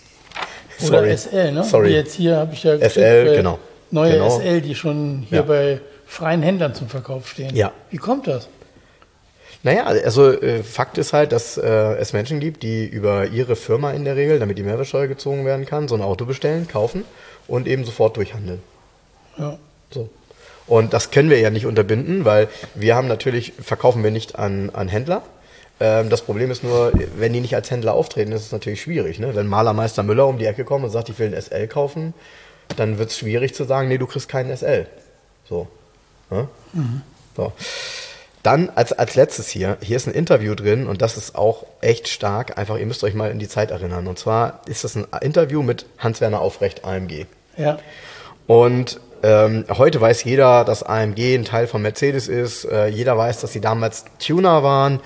Oder SL, ne? Sorry. Jetzt hier habe ich ja SL, genau. Neue Genau. SL, die schon hier bei freien Händlern zum Verkauf stehen. Ja. Wie kommt das? Naja, also Fakt ist halt, dass es Menschen gibt, die über ihre Firma in der Regel, damit die Mehrwertsteuer gezogen werden kann, so ein Auto bestellen, kaufen und eben sofort durchhandeln. Ja. So. Und das können wir ja nicht unterbinden, weil wir haben natürlich, verkaufen wir nicht an Händler. Das Problem ist nur, wenn die nicht als Händler auftreten, ist es natürlich schwierig. Ne? Wenn Malermeister Müller um die Ecke kommt und sagt, ich will einen SL kaufen, dann wird es schwierig zu sagen, nee, du kriegst keinen SL. So. Ja? So. Dann als letztes hier ist ein Interview drin und das ist auch echt stark. Einfach, ihr müsst euch mal in die Zeit erinnern. Und zwar ist das ein Interview mit Hans-Werner Aufrecht, AMG. Ja. Und heute weiß jeder, dass AMG ein Teil von Mercedes ist. Jeder weiß, dass sie damals Tuner waren.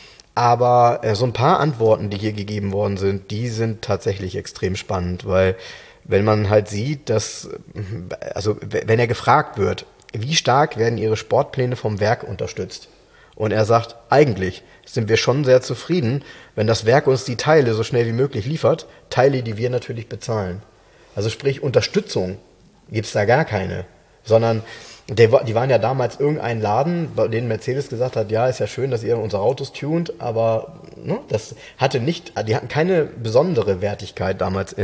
Aber so ein paar Antworten, die hier gegeben worden sind, die sind tatsächlich extrem spannend. Weil wenn man halt sieht, dass, also wenn er gefragt wird, wie stark werden Ihre Sportpläne vom Werk unterstützt? Und er sagt, eigentlich sind wir schon sehr zufrieden, wenn das Werk uns die Teile so schnell wie möglich liefert. Teile, die wir natürlich bezahlen. Also sprich, Unterstützung gibt's da gar keine, sondern die waren ja damals irgendein Laden, bei dem Mercedes gesagt hat, ja, ist ja schön, dass ihr unsere Autos tunt, aber ne, die hatten keine besondere Wertigkeit damals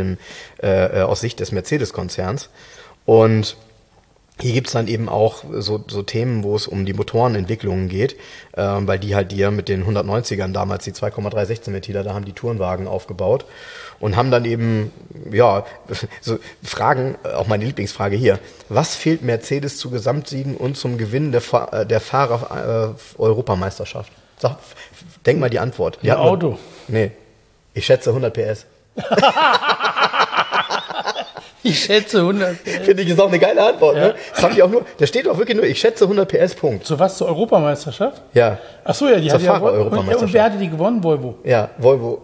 aus Sicht des Mercedes-Konzerns. Und hier gibt's dann eben auch so Themen, wo es um die Motorenentwicklungen geht, weil die ja mit den 190ern damals, die 2,3 16-Ventiler, da haben die Tourenwagen aufgebaut und haben dann eben, ja, so Fragen, auch meine Lieblingsfrage hier, was fehlt Mercedes zu Gesamtsiegen und zum Gewinn der Fahrer-Europameisterschaft? Denk mal die Antwort. Ein Auto. Nee, ich schätze 100 PS. Ich schätze 100 PS. Finde ich, ist auch eine geile Antwort. Ja. Ne? Das haben die auch nur, da steht auch wirklich nur, ich schätze 100 PS, Punkt. Zu was? Zur Europameisterer? Ja. Ach so, ja, die Zur hat ja Fahrer-Europameisterschaft. Und wer hatte die gewonnen? Volvo. Ja, Volvo.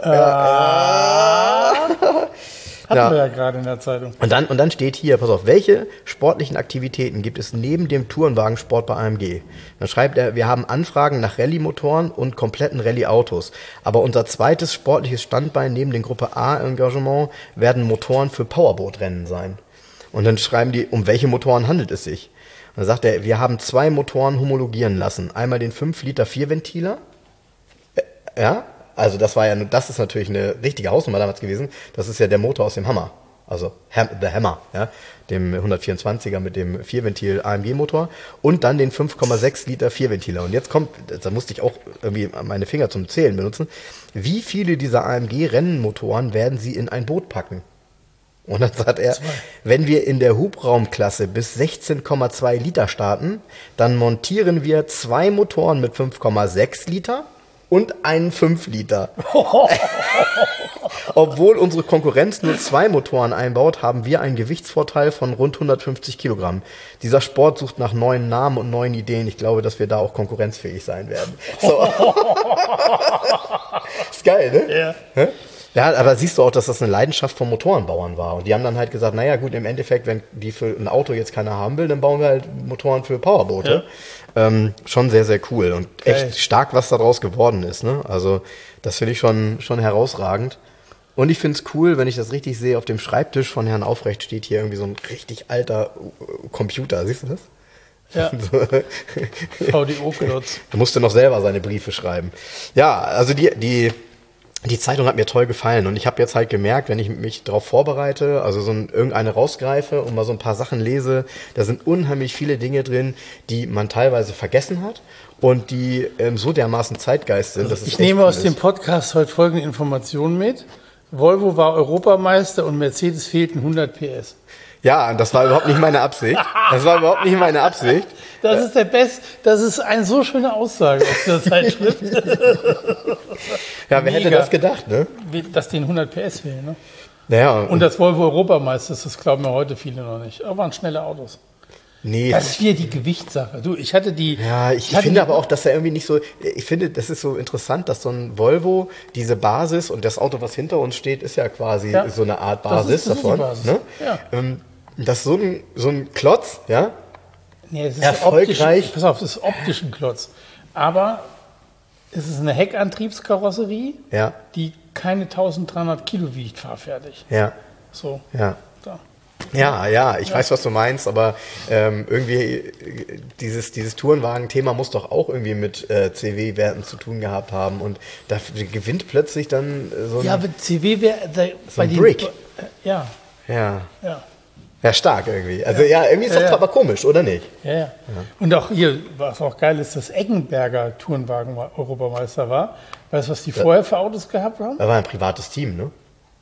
Hatten wir ja gerade in der Zeitung. Und dann steht hier, pass auf, welche sportlichen Aktivitäten gibt es neben dem Tourenwagensport bei AMG? Dann schreibt er, wir haben Anfragen nach Rallye-Motoren und kompletten Rallye-Autos. Aber unser zweites sportliches Standbein neben dem Gruppe A-Engagement werden Motoren für Powerboat-Rennen sein. Und dann schreiben die, um welche Motoren handelt es sich? Und dann sagt er, wir haben 2 Motoren homologieren lassen. Einmal den 5 Liter 4-Ventiler, ja, Also das ist natürlich eine richtige Hausnummer damals gewesen. Das ist ja der Motor aus dem Hammer. Also The Hammer, ja, dem 124er mit dem 4-Ventil AMG-Motor und dann den 5,6 Liter 4-Ventiler. Und jetzt kommt, da musste ich auch irgendwie meine Finger zum Zählen benutzen, wie viele dieser AMG-Rennmotoren werden sie in ein Boot packen? Und dann sagt er, wenn wir in der Hubraumklasse bis 16,2 Liter starten, dann montieren wir 2 Motoren mit 5,6 Liter und einen 5 Liter. Obwohl unsere Konkurrenz nur 2 Motoren einbaut, haben wir einen Gewichtsvorteil von rund 150 Kilogramm. Dieser Sport sucht nach neuen Namen und neuen Ideen. Ich glaube, dass wir da auch konkurrenzfähig sein werden. So. Ist geil, ne? Ja. Ja, aber siehst du auch, dass das eine Leidenschaft von Motorenbauern war. Und die haben dann halt gesagt, naja gut, im Endeffekt, wenn die für ein Auto jetzt keiner haben will, dann bauen wir halt Motoren für Powerboote. Ja. Schon sehr, sehr cool und echt stark, was daraus geworden ist. Ne? Also das finde ich schon herausragend. Und ich finde es cool, wenn ich das richtig sehe, auf dem Schreibtisch von Herrn Aufrecht steht hier irgendwie so ein richtig alter Computer. Siehst du das? Ja. VDO-Klotz. Er musste noch selber seine Briefe schreiben. Ja, also die Zeitung hat mir toll gefallen und ich habe jetzt halt gemerkt, wenn ich mich darauf vorbereite, also irgendeine rausgreife und mal so ein paar Sachen lese, da sind unheimlich viele Dinge drin, die man teilweise vergessen hat und die so dermaßen Zeitgeist sind. Also ich nehme aus dem Podcast heute folgende Informationen mit. Volvo war Europameister und Mercedes fehlten 100 PS. Ja, das war überhaupt nicht meine Absicht. Das ist das ist eine so schöne Aussage aus der Zeitschrift. Ja, wer hätte das gedacht, ne? Dass den 100 PS fehlen, ne? Naja. Und das Volvo Europameister ist, das glauben mir heute viele noch nicht. Aber waren schnelle Autos. Nee. Das ist wieder die Gewichtssache. Du, ich finde aber auch, dass er irgendwie nicht so, ich finde, das ist so interessant, dass so ein Volvo, diese Basis und das Auto, was hinter uns steht, ist ja quasi so eine Art Basis davon. Basis. Ne? Ja. Das ist so ein Klotz, ja? Nee, das ist erfolgreich. Pass auf, das ist optisch ein Klotz. Aber es ist eine Heckantriebskarosserie, die keine 1300 Kilo wiegt, fahrfertig. Ja. So. Ja. Da. Ja, ich weiß, was du meinst, aber irgendwie dieses Tourenwagen-Thema muss doch auch irgendwie mit CW-Werten zu tun gehabt haben und da gewinnt plötzlich dann so ein... Ja, aber CW-Werte... So ein Brick. Ja. Ja, stark irgendwie. Also irgendwie ist das aber komisch, oder nicht? Ja. Und auch hier, was auch geil ist, dass Eggenberger Tourenwagen Europameister war. Weißt du, was die vorher für Autos gehabt haben? Das war ein privates Team, ne?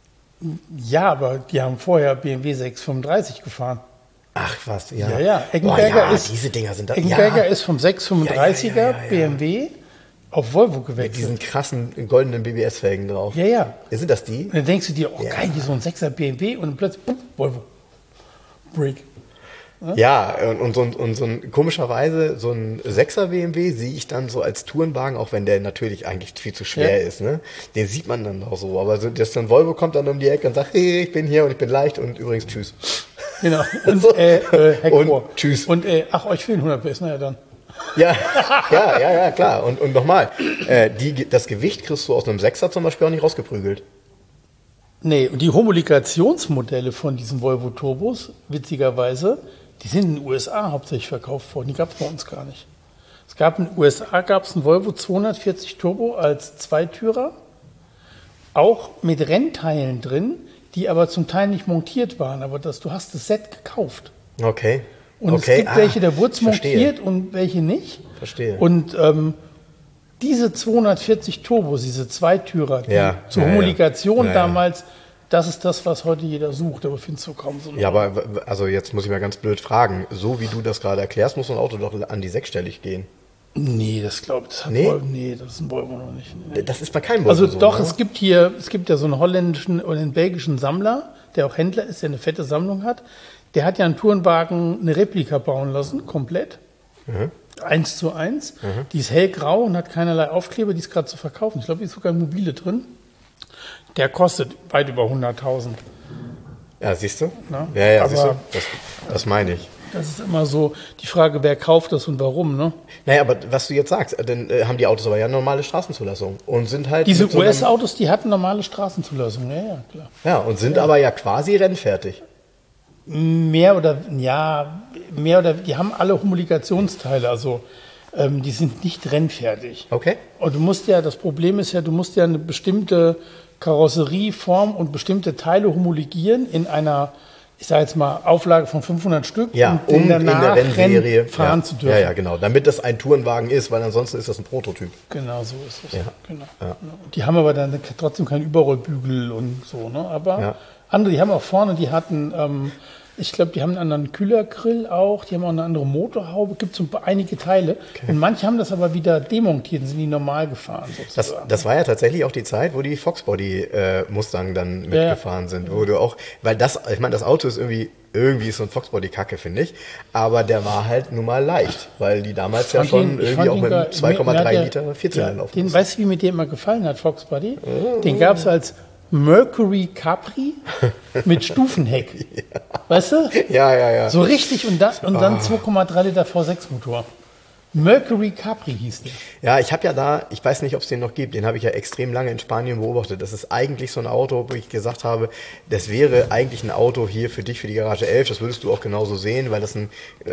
Ja, aber die haben vorher BMW 635 gefahren. Ach was, ja. Ja. Eggenberger diese Dinger sind da. Eggenberger ist vom 635er BMW auf Volvo gewechselt. Mit diesen krassen goldenen BBS-Felgen drauf. Ja. Sind das die? Und dann denkst du dir, geil, hier so ein 6er BMW und dann plötzlich, Volvo. Brick. Ja, und so ein komischerweise, so ein 6er BMW sehe ich dann so als Tourenwagen, auch wenn der natürlich eigentlich viel zu schwer ist, ne? Den sieht man dann auch so. Aber so, dass dann Volvo kommt dann um die Ecke und sagt, hey, ich bin hier und ich bin leicht und übrigens tschüss. Genau. Und, und tschüss. Und euch fehlen 100 PS, naja dann. Ja, klar. Und nochmal, das Gewicht kriegst du aus einem 6er zum Beispiel auch nicht rausgeprügelt. Nee, und die Homologationsmodelle von diesen Volvo Turbos, witzigerweise, die sind in den USA hauptsächlich verkauft worden. Die gab es bei uns gar nicht. In den USA gab es einen Volvo 240 Turbo als Zweitürer, auch mit Rennteilen drin, die aber zum Teil nicht montiert waren. Aber du hast das Set gekauft. Okay. Und es gibt welche, da wurde es montiert und welche nicht. Verstehe. Und diese 240 Turbos, diese Zweitürer, zur Homologation damals, das ist das, was heute jeder sucht, aber findest du kaum so. Ja, aber also jetzt muss ich mal ganz blöd fragen, so wie du das gerade erklärst, muss so ein Auto doch an die sechsstellig gehen. Nee, das glaube ich. Das ist ein Volvo noch nicht. Nee. Das ist bei keinem Volvo also so, doch, ne? es gibt ja so einen holländischen oder einen belgischen Sammler, der auch Händler ist, der eine fette Sammlung hat. Der hat ja einen Tourenwagen eine Replika bauen lassen, komplett. 1:1. Die ist hellgrau und hat keinerlei Aufkleber, die ist gerade zu verkaufen. Ich glaube, die ist sogar mobile drin. Der kostet weit über 100.000. Ja, siehst du? Na? Ja, siehst du? Das meine ich. Das ist immer so die Frage, wer kauft das und warum, ne? Naja, aber was du jetzt sagst, dann haben die Autos aber ja normale Straßenzulassung und sind halt... Diese US-Autos, die hatten normale Straßenzulassung, ja, klar. Ja, und sind aber ja quasi rennfertig. Mehr oder, die haben alle Homologationsteile, also Die sind nicht rennfertig. Okay. Und das Problem ist ja, du musst ja eine bestimmte Karosserieform und bestimmte Teile homologieren in einer, ich sage jetzt mal, Auflage von 500 Stück, Ja, um in der Rennserie fahren zu dürfen. Ja, genau. Damit das ein Tourenwagen ist, weil ansonsten ist das ein Prototyp. Genau, so ist es. Ja. Genau. Ja. Und die haben aber dann trotzdem keinen Überrollbügel und so. Ne? Aber Ja. andere, die haben auch vorne, die hatten, ich glaube, die haben einen anderen Kühlergrill auch, die haben auch eine andere Motorhaube, gibt so einige Teile. Okay. Und manche haben das aber wieder demontiert und sind die normal gefahren. Das war ja tatsächlich auch die Zeit, wo die Foxbody Mustang dann mitgefahren sind. Wo du auch, weil ich meine, das Auto ist irgendwie ist so ein Foxbody-Kacke, finde ich. Aber der war halt nun mal leicht, weil die damals ja schon irgendwie auch mit 2,3 Liter Vierzylinder laufen. Weißt du, wie mir der immer gefallen hat, Foxbody? Den gab es als Mercury Capri mit Stufenheck. Ja. Weißt du? Ja. So richtig und dann 2,3 Liter V6-Motor. Mercury Capri hieß der. Ja, ich habe ja da, ich weiß nicht, ob es den noch gibt, den habe ich ja extrem lange in Spanien beobachtet. Das ist eigentlich so ein Auto, wo ich gesagt habe, das wäre eigentlich ein Auto hier für dich, für die Garage 11. Das würdest du auch genauso sehen, weil das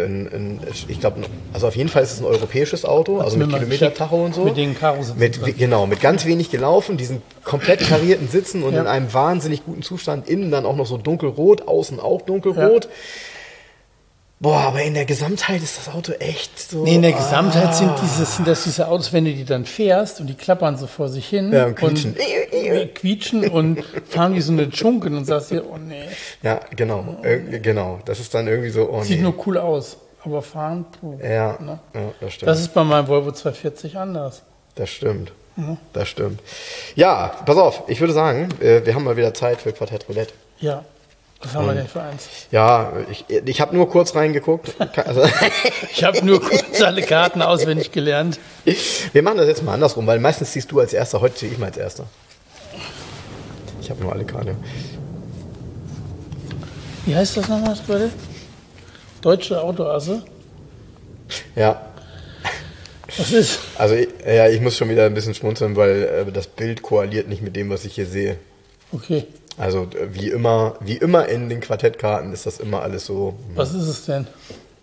ich glaube, also auf jeden Fall ist es ein europäisches Auto, also mit Kilometertacho und so. Mit den Karo-Sitzen. Genau, mit ganz wenig gelaufen, diesen komplett karierten Sitzen und in einem wahnsinnig guten Zustand. Innen dann auch noch so dunkelrot, außen auch dunkelrot. Ja. Boah, aber in der Gesamtheit ist das Auto echt so... Nee, in der Gesamtheit sind das diese Autos, wenn du die dann fährst und die klappern so vor sich hin und quietschen. Quietschen und fahren wie so eine Tschunken und sagst dir, oh nee. Ja, genau, genau. Das ist dann irgendwie so, oh nee. Sieht nur cool aus, aber fahren, ja, ne? Ja, das stimmt. Das ist bei meinem Volvo 240 anders. Das stimmt. Das stimmt. Ja, pass auf, ich würde sagen, wir haben mal wieder Zeit für Quartett Roulette. Ja. Was haben wir denn für eins? Ja, ich habe nur kurz reingeguckt. Also ich habe nur kurz alle Karten auswendig gelernt. Wir machen das jetzt mal andersrum, weil meistens ziehst du als Erster, heute ziehe ich mal als Erster. Ich habe nur alle Karten. Wie heißt das nochmal, Leute? Deutsche Autoasse? Ja. Was ist? Also, ich muss schon wieder ein bisschen schmunzeln, weil das Bild koaliert nicht mit dem, was ich hier sehe. Okay. Also wie immer in den Quartettkarten ist das immer alles so. Was ist es denn?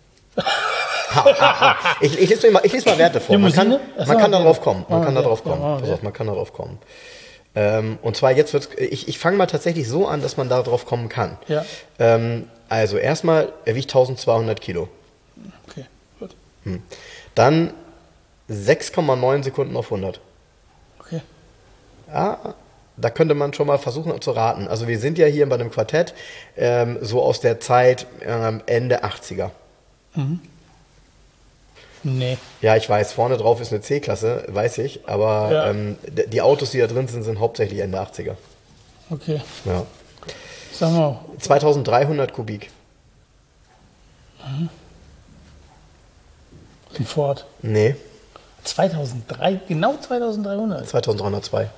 Ich lese mal Werte vor. Man kann darauf kommen. Man kann darauf kommen. Und zwar jetzt ich fange mal tatsächlich so an, dass man darauf kommen kann. Ja. Also erstmal, er wiegt 1200 Kilo. Okay, gut. Dann 6,9 Sekunden auf 100. Okay. Ja. Da könnte man schon mal versuchen zu raten. Also wir sind ja hier bei einem Quartett so aus der Zeit Ende 80er. Mhm. Nee. Ja, ich weiß, vorne drauf ist eine C-Klasse, weiß ich, aber die Autos, die da drin sind hauptsächlich Ende 80er. Okay. Ja. Sag mal. 2300 Kubik. Mhm. Ein Ford. Nee. 2003, genau 2300. 2302.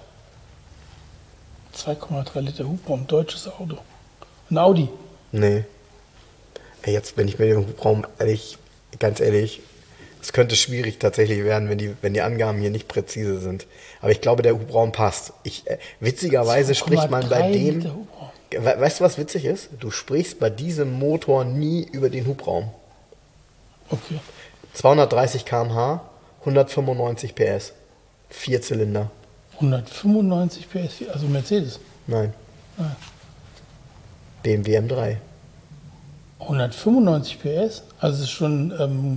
2,3 Liter Hubraum, deutsches Auto. Ein Audi. Nee. Ey, jetzt, wenn ich mir den Hubraum ganz ehrlich, es könnte schwierig tatsächlich werden, wenn die Angaben hier nicht präzise sind. Aber ich glaube, der Hubraum passt. Witzigerweise spricht man bei dem... Weißt du, was witzig ist? Du sprichst bei diesem Motor nie über den Hubraum. Okay. 230 km/h, 195 PS. 4 Zylinder. 195 PS, also Mercedes? Nein. Ah. BMW M3. 195 PS? Also es ist schon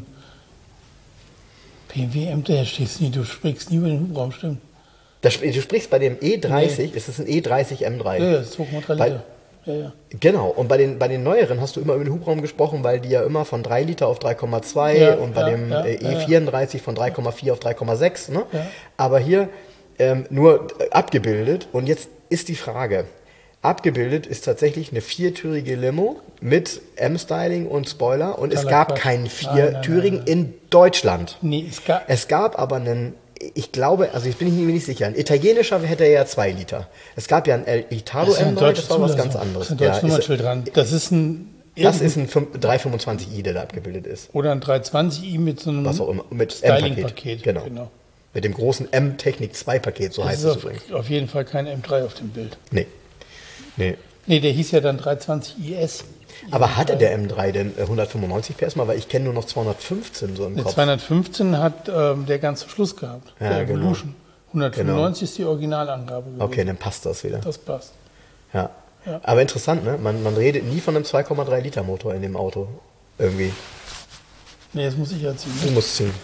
BMW M3, stehst nie, du sprichst nie über den Hubraum, stimmt. Du sprichst bei dem E30, es ist ein E30 M3. Ja, das ist 2,3 Liter. Ja. Genau, und bei den neueren hast du immer über den Hubraum gesprochen, weil die ja immer von 3 Liter auf 3,2 und bei dem E34 von 3,4 auf 3,6. Ne? Ja. Aber hier nur abgebildet. Und jetzt ist die Frage, abgebildet ist tatsächlich eine viertürige Limo mit M-Styling und Spoiler. Und es gab keinen viertürigen in Deutschland. Nee, es gab aber einen, ich glaube, also ich bin mir nicht sicher, ein italienischer hätte ja 2 Liter. Es gab ja ein El Italo M3, das war was ganz anderes. Da ist ein deutsches Nummernschild dran. Das ist ein 325i, der da abgebildet ist. Oder ein 320i mit so einem was auch immer, mit Styling-Paket. Genau. Mit dem großen M-Technik 2-Paket, so heißt es übrigens. Auf jeden Fall kein M3 auf dem Bild. Nee. Nee, der hieß ja dann 320IS. Aber hatte der M3 denn 195 PS mal? Weil ich kenne nur noch 215 so im Der Kopf. 215 hat der ganz zum Schluss gehabt. Ja, der genau. Evolution. 195 ist die Originalangabe gewesen. Okay, dann passt das wieder. Das passt. Ja. Ja. Aber interessant, ne? Man redet nie von einem 2,3 Liter Motor in dem Auto. Irgendwie. Nee, das muss ich ja ziehen. Du musst ziehen.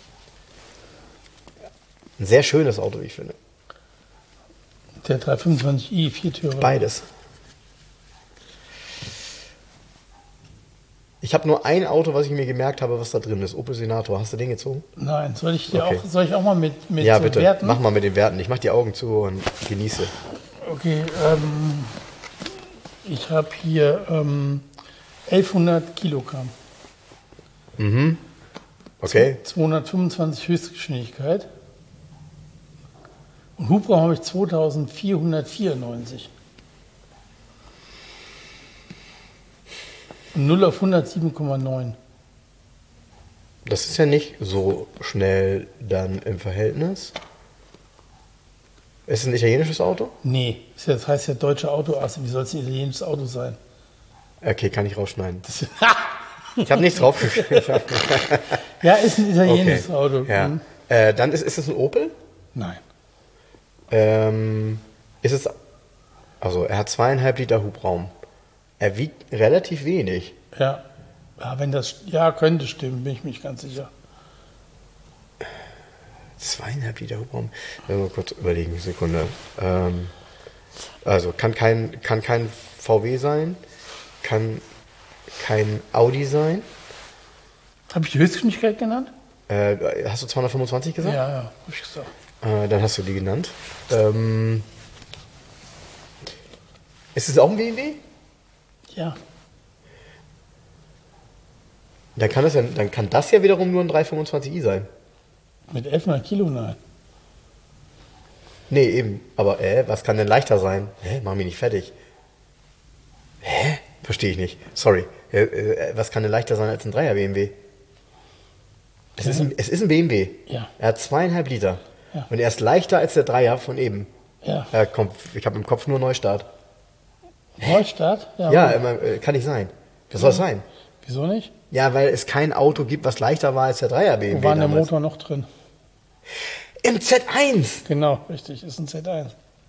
Ein sehr schönes Auto, wie ich finde. Der 325i, Viertürer. Beides. Ich habe nur ein Auto, was ich mir gemerkt habe, was da drin ist. Opel Senator. Hast du den gezogen? Nein, soll ich Okay. auch mal mit Ja, bitte. Werten? Mach mal mit den Werten. Ich mach die Augen zu und genieße. Okay, ich habe hier 1100 Kilogramm. Okay. 225 Höchstgeschwindigkeit. Und Hubraum habe ich 2494. Und 0 auf 100 7,9. Das ist ja nicht so schnell dann im Verhältnis. Ist es ein italienisches Auto? Nee, das heißt ja deutsche Autoasse. Wie soll es ein italienisches Auto sein? Okay, kann ich rausschneiden. Ich habe nichts draufgeschrieben. Ja, ist ein italienisches Auto. Ja. Hm. Dann ist es ein Opel? Nein. Ist es. Also, er hat 2,5 Liter Hubraum. Er wiegt relativ wenig. Ja. Ja, wenn das. Ja, könnte stimmen, bin ich mich ganz sicher. 2,5 Liter Hubraum. Mal kurz überlegen, Sekunde. Also, kann kein VW sein, kann kein Audi sein. Habe ich die Höchstgeschwindigkeit genannt? Hast du 225 gesagt? Ja, habe ich gesagt. Dann hast du die genannt. Ist es auch ein BMW? Ja. Dann kann das ja wiederum nur ein 325i sein. Mit 1100 Kilo, nein. Nee, eben. Aber was kann denn leichter sein? Mach mich nicht fertig. Verstehe ich nicht. Sorry. Was kann denn leichter sein als ein 3er BMW? Es ist ein BMW. Ja. Er hat 2,5 Liter. Ja. Und er ist leichter als der 3er von eben. Ja. Komm, ich habe im Kopf nur Neustart. Neustart? Ja, kann nicht sein. Das soll es sein. Wieso nicht? Ja, weil es kein Auto gibt, was leichter war als der 3er BMW. Wo war der damals. Motor noch drin? Im Z1! Genau, richtig, ist ein Z1.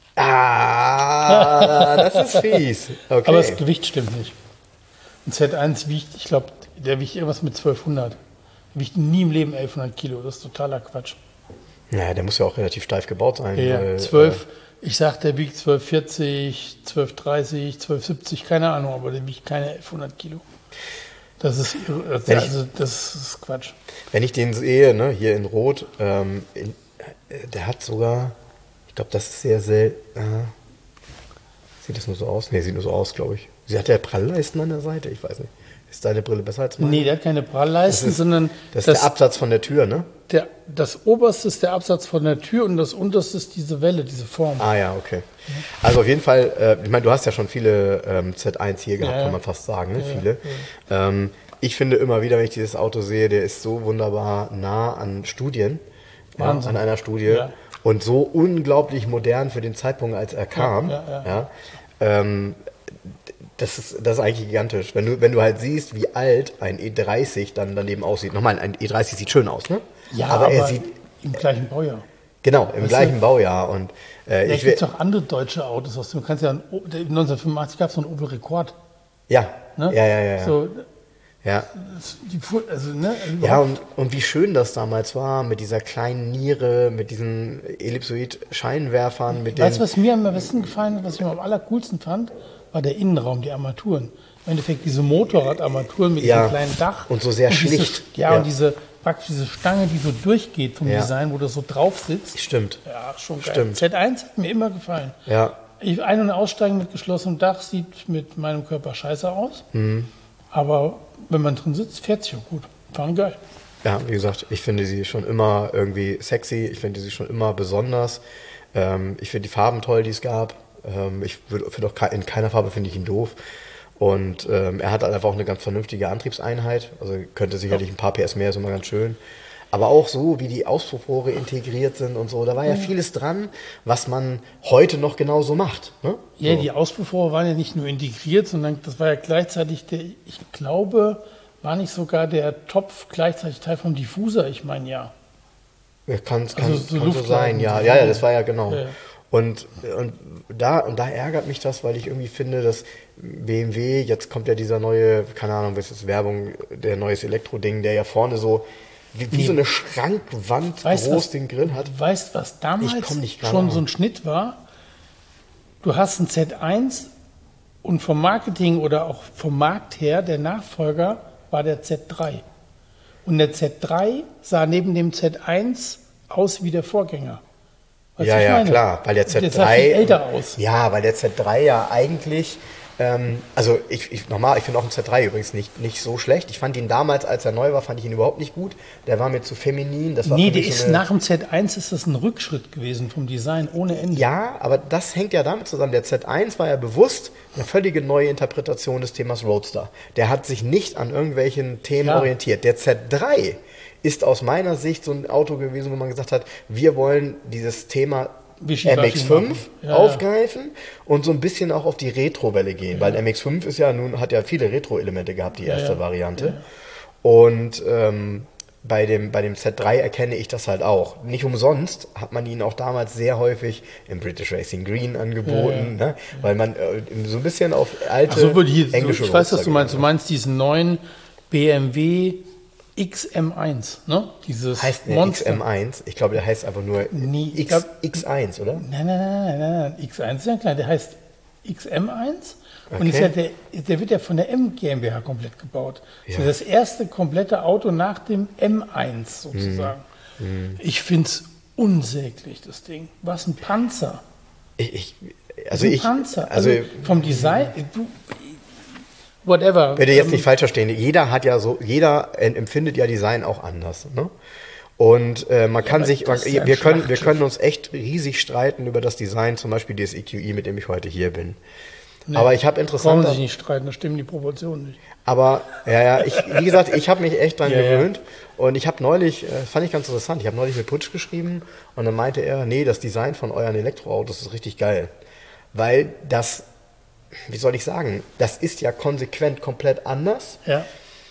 Das ist fies. Okay. Aber das Gewicht stimmt nicht. Ein Z1 wiegt, ich glaube, der wiegt irgendwas mit 1200. Der wiegt nie im Leben 1100 Kilo, das ist totaler Quatsch. Naja, der muss ja auch relativ steif gebaut sein. Ja, weil, 12, ich sag, der wiegt 1240, 1230, 1270, keine Ahnung, aber der wiegt keine 1100 Kilo. Das ist, das ist Quatsch. Wenn ich den sehe, ne, hier in Rot, der hat sogar, ich glaube, das ist sehr selten. Sieht das nur so aus? Nee, sieht nur so aus, glaube ich. Sie hat ja Prallleisten an der Seite, ich weiß nicht. Ist deine Brille besser als meine? Nee, der hat keine Prallleisten, sondern Das ist der Absatz von der Tür, ne? das oberste ist der Absatz von der Tür und das unterste ist diese Welle, diese Form. Ah ja, okay. Also auf jeden Fall, ich meine, du hast ja schon viele Z1 hier gehabt, Ja. kann man fast sagen, ne? Viele. Ich finde immer wieder, wenn ich dieses Auto sehe, der ist so wunderbar nah an Studien, Wahnsinn. an einer Studie Ja. und so unglaublich modern für den Zeitpunkt, als er kam. Ja. Das ist eigentlich gigantisch. Wenn du halt siehst, wie alt ein E30 dann daneben aussieht. Nochmal, ein E30 sieht schön aus, ne? Ja, aber er sieht, im gleichen Baujahr. genau, im gleichen Baujahr. Und Da ich gibt es will, auch andere deutsche Autos. Du kannst ja, 1985 gab es so einen Opel Rekord. ja, Ne? ja. So, Ja, ne? ja und wie schön das damals war mit dieser kleinen Niere, mit diesen Ellipsoid-Scheinwerfern, mit Weißt du, den... was mir am besten gefallen hat, was ich am allercoolsten fand, war der Innenraum, die Armaturen. Im Endeffekt diese Motorradarmaturen mit Ja, diesem kleinen Dach. und so sehr diese, schlicht. Ja, Ja. und praktisch diese Stange, die so durchgeht vom Ja. Design, wo du so drauf sitzt. Stimmt. Ja, schon geil. Stimmt. Z1 hat mir immer gefallen. Ja, Ein- und Aussteigen mit geschlossenem Dach sieht mit meinem Körper scheiße aus. Aber wenn man drin sitzt, fährt sich auch gut. Fahren geil. ja, wie gesagt, ich finde sie schon immer irgendwie sexy, ich finde sie schon immer besonders. Ich finde die Farben toll, die es gab. Ich finde auch in keiner Farbe finde ich ihn doof. Und er hat halt einfach auch eine ganz vernünftige Antriebseinheit. Also könnte sicherlich ein paar PS mehr, ist immer ganz schön. Aber auch so, wie die Auspuffrohre integriert sind und so. Da war ja vieles dran, was man heute noch genauso macht. Ne? Ja, so. die Auspuffrohre waren ja nicht nur integriert, sondern das war ja gleichzeitig ich glaube, war nicht sogar der Topf gleichzeitig Teil vom Diffuser? Ich meine, ja. Ja, kann Also so so sein, ja. Ja, das war ja genau. Ja. Und da ärgert mich das, weil ich irgendwie finde, dass BMW, jetzt kommt ja dieser neue, keine Ahnung, was ist Werbung, der neues Elektro-Ding, der ja vorne so wie so eine Schrankwand groß den Grill hat. Weißt du, was damals schon so ein Schnitt war? Du hast ein Z1 und vom Marketing oder auch vom Markt her, der Nachfolger war der Z3. Und der Z3 sah neben dem Z1 aus wie der Vorgänger. Weißt ja, ja, klar, weil der Z3 der sah viel älter aus. Ja, weil der Z3 ja eigentlich, also ich finde auch einen Z3 übrigens nicht so schlecht. Ich fand ihn damals, als er neu war, fand ich ihn überhaupt nicht gut. Der war mir zu feminin. Das war nee, der ist nach dem Z1 ist das ein Rückschritt gewesen vom Design ohne Ende. Ja, aber das hängt ja damit zusammen. Der Z1 war ja bewusst eine völlige neue Interpretation des Themas Roadster. Der hat sich nicht an irgendwelchen Themen orientiert. Der Z3 ist aus meiner Sicht so ein Auto gewesen, wo man gesagt hat, wir wollen dieses Thema MX-5 aufgreifen und so ein bisschen auch auf die Retro-Welle gehen, weil MX-5 hat ja viele Retro-Elemente gehabt, die erste Variante. Ja. Und bei dem Z3 erkenne ich das halt auch. Nicht umsonst hat man ihn auch damals sehr häufig im British Racing Green angeboten, ne? Weil man so ein bisschen auf alte englische ich weiß, was du meinst. Du meinst diesen neuen BMW XM1, ne? Dieses heißt Monster. XM1? Ich glaube, der heißt einfach nur X1, oder? Nein. X1 ist ja klein. Der heißt XM1 und ist ja der wird ja von der M GmbH komplett gebaut. Ja. Das ist das erste komplette Auto nach dem M1 sozusagen. Ich finde es unsäglich, das Ding. Was ein Panzer. Panzer. Also vom Design, whatever. Bitte jetzt nicht falsch verstehen. Jeder empfindet ja Design auch anders. Ne? Und wir können uns echt riesig streiten über das Design, zum Beispiel des EQE, mit dem ich heute hier bin. Nee, aber ich habe interessant. Brauchen sich nicht streiten, da stimmen die Proportionen nicht. Aber wie gesagt, ich habe mich echt dran gewöhnt. Und ich habe neulich, fand ich ganz interessant, ich habe neulich mit Putsch geschrieben und dann meinte er, nee, das Design von euren Elektroautos ist richtig geil. Weil das, wie soll ich sagen, das ist ja konsequent komplett anders. Ja.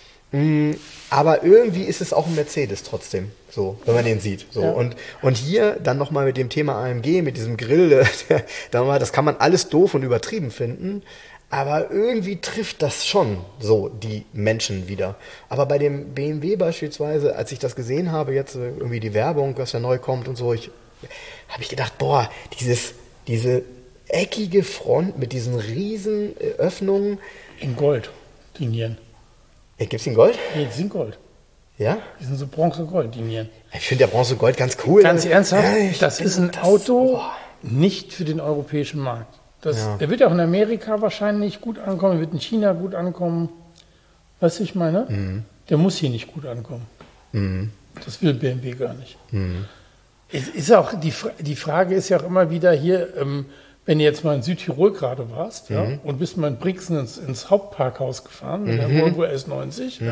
Aber irgendwie ist es auch ein Mercedes trotzdem, so, wenn man den sieht. So. Ja. Und hier dann nochmal mit dem Thema AMG, mit diesem Grill, das kann man alles doof und übertrieben finden, aber irgendwie trifft das schon so die Menschen wieder. Aber bei dem BMW beispielsweise, als ich das gesehen habe, jetzt irgendwie die Werbung, was ja neu kommt und so, habe ich gedacht, boah, diese eckige Front mit diesen riesen Öffnungen. In Gold, die Nieren. Gibt's in Gold? Nee, die sind Gold. Ja? Die sind so Bronze-Gold, die Nieren. Ich finde der Bronze-Gold ganz cool. Ganz ernsthaft, das ist ein Auto nicht für den europäischen Markt. Der wird ja auch in Amerika wahrscheinlich gut ankommen, wird in China gut ankommen. Weißt du, ich meine? Mhm. Der muss hier nicht gut ankommen. Mhm. Das will BMW gar nicht. Mhm. Es ist auch, die Frage ist ja auch immer wieder hier, wenn du jetzt mal in Südtirol gerade warst und bist mal in Brixen ins Hauptparkhaus gefahren, mit der Volvo S90,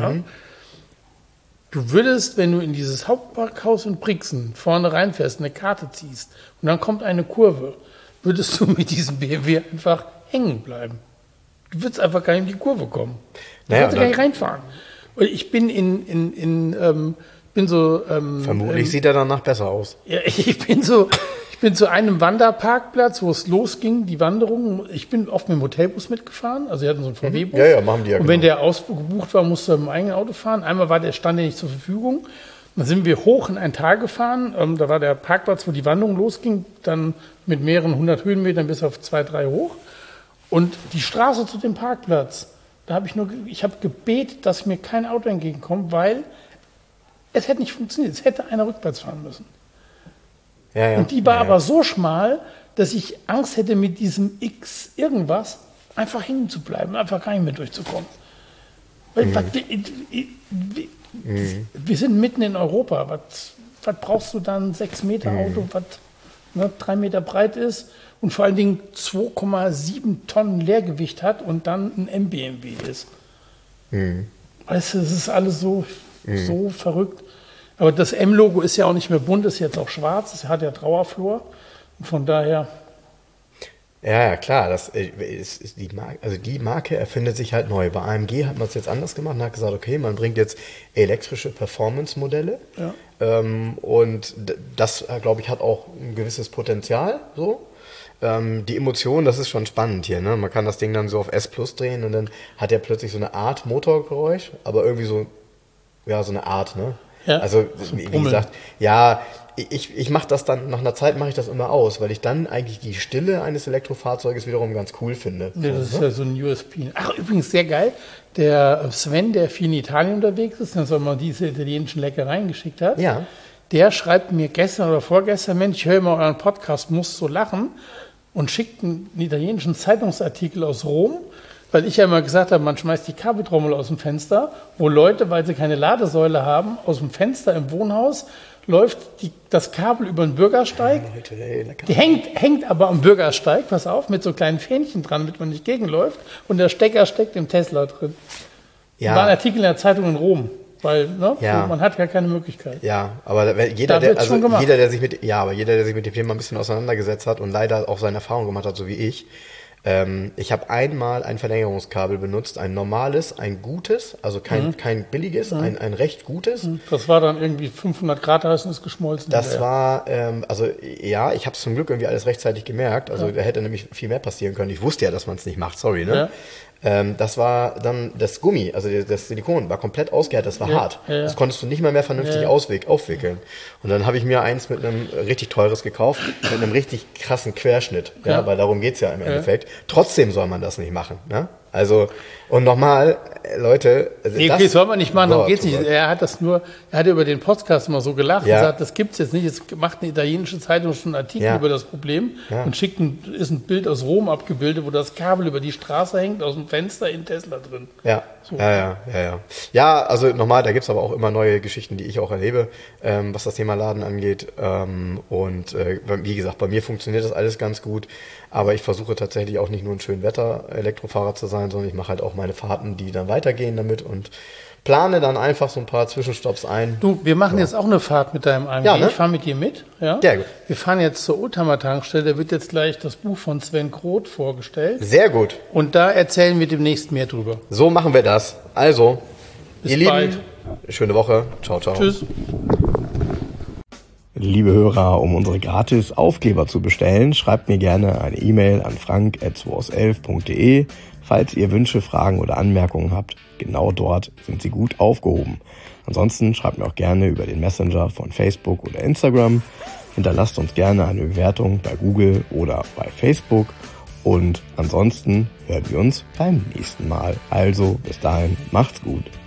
du würdest, wenn du in dieses Hauptparkhaus in Brixen vorne reinfährst, eine Karte ziehst und dann kommt eine Kurve, würdest du mit diesem BMW einfach hängen bleiben. Du würdest einfach gar nicht in die Kurve kommen. Du würdest gar nicht reinfahren. Und ich bin vermutlich sieht er danach besser aus. Ja, ich bin zu einem Wanderparkplatz, wo es losging, die Wanderung. Ich bin oft mit dem Hotelbus mitgefahren, also wir hatten so einen VW-Bus. Ja, machen die ja. Und wenn der ausgebucht war, musste er im eigenen Auto fahren. Einmal stand der nicht zur Verfügung. Dann sind wir hoch in ein Tal gefahren. Da war der Parkplatz, wo die Wanderung losging, dann mit mehreren 100 Höhenmetern bis auf 2, 3 hoch. Und die Straße zu dem Parkplatz, ich habe gebetet, dass mir kein Auto entgegenkommt, weil es hätte nicht funktioniert. Es hätte einer rückwärts fahren müssen. Ja. Und die war aber so schmal, dass ich Angst hätte, mit diesem X irgendwas einfach hängen zu bleiben, einfach gar nicht mehr durchzukommen. Weil, wir sind mitten in Europa. Was brauchst du dann? 6 Meter Auto, was 3 Meter breit ist und vor allen Dingen 2,7 Tonnen Leergewicht hat und dann ein M-BMW ist. Weißt du, das ist alles so verrückt. Aber das M-Logo ist ja auch nicht mehr bunt, ist jetzt auch schwarz, es hat ja Trauerflor. Und von daher... Ja, klar, das ist die Marke, also die Marke erfindet sich halt neu. Bei AMG hat man es jetzt anders gemacht und hat gesagt, okay, man bringt jetzt elektrische Performance-Modelle. Ja. Und das, glaube ich, hat auch ein gewisses Potenzial, so. Die Emotion, das ist schon spannend hier, ne? Man kann das Ding dann so auf S Plus drehen und dann hat er plötzlich so eine Art Motorgeräusch, aber irgendwie so, ja, so eine Art, ne? Ja, also, wie gesagt, ja, ich mache das dann, nach einer Zeit mache ich das immer aus, weil ich dann eigentlich die Stille eines Elektrofahrzeuges wiederum ganz cool finde. Ja, das ist ja so ein USP. Ach, übrigens sehr geil, der Sven, der viel in Italien unterwegs ist, der soll mal diese italienischen Leckereien geschickt hat, ja. Der schreibt mir gestern oder vorgestern, Mensch, ich höre immer euren Podcast, muss so lachen, und schickt einen italienischen Zeitungsartikel aus Rom, weil ich ja immer gesagt habe, man schmeißt die Kabeltrommel aus dem Fenster, wo Leute, weil sie keine Ladesäule haben, aus dem Fenster im Wohnhaus läuft das Kabel über den Bürgersteig. Leute, ey, die hängt aber am Bürgersteig, pass auf, mit so kleinen Fähnchen dran, damit man nicht gegenläuft. Und der Stecker steckt im Tesla drin. Ja. War ein Artikel in der Zeitung in Rom. Weil, ne, ja. So, man hat ja keine Möglichkeit. Ja, aber jeder, der sich mit dem Thema ein bisschen auseinandergesetzt hat und leider auch seine Erfahrung gemacht hat, so wie ich habe einmal ein Verlängerungskabel benutzt, ein normales, ein gutes, also kein billiges, ein recht gutes. Das war dann irgendwie 500 Grad, da ist es geschmolzen. Das war, ich habe es zum Glück irgendwie alles rechtzeitig gemerkt, also da hätte nämlich viel mehr passieren können. Ich wusste ja, dass man es nicht macht, sorry, ne? Ja. Das war dann das Gummi, also das Silikon war komplett ausgehärtet, das war hart. Ja. Das konntest du nicht mehr vernünftig aufwickeln. Und dann habe ich mir eins mit einem richtig teures gekauft, mit einem richtig krassen Querschnitt, ja, weil darum geht's ja im Endeffekt. Trotzdem soll man das nicht machen, ne? Also, und nochmal, Leute... das soll man nicht machen, darum geht's nicht. Er hat über den Podcast immer so gelacht und sagt, das gibt's jetzt nicht. Jetzt macht eine italienische Zeitung schon einen Artikel über das Problem und ist ein Bild aus Rom abgebildet, wo das Kabel über die Straße hängt, aus dem Fenster in Tesla drin. Ja, so. Ja, also nochmal, da gibt's aber auch immer neue Geschichten, die ich auch erlebe, was das Thema Laden angeht. Wie gesagt, bei mir funktioniert das alles ganz gut, aber ich versuche tatsächlich auch nicht nur ein schön Wetter-Elektrofahrer zu sein, sondern ich mache halt auch meine Fahrten, die dann weitergehen damit und plane dann einfach so ein paar Zwischenstopps ein. Du, wir machen jetzt auch eine Fahrt mit deinem AMG. Ja, ne? Ich fahre mit dir mit. Ja? Sehr gut. Wir fahren jetzt zur Oldtimer-Tankstelle. Da wird jetzt gleich das Buch von Sven Groth vorgestellt. Sehr gut. Und da erzählen wir demnächst mehr drüber. So machen wir das. Also, bis ihr bald. Lieben, schöne Woche. Ciao, ciao. Tschüss. Liebe Hörer, um unsere gratis Aufkleber zu bestellen, schreibt mir gerne eine E-Mail an frank@2aus11.de. Falls ihr Wünsche, Fragen oder Anmerkungen habt, genau dort sind sie gut aufgehoben. Ansonsten schreibt mir auch gerne über den Messenger von Facebook oder Instagram. Hinterlasst uns gerne eine Bewertung bei Google oder bei Facebook. Und ansonsten hören wir uns beim nächsten Mal. Also bis dahin, macht's gut.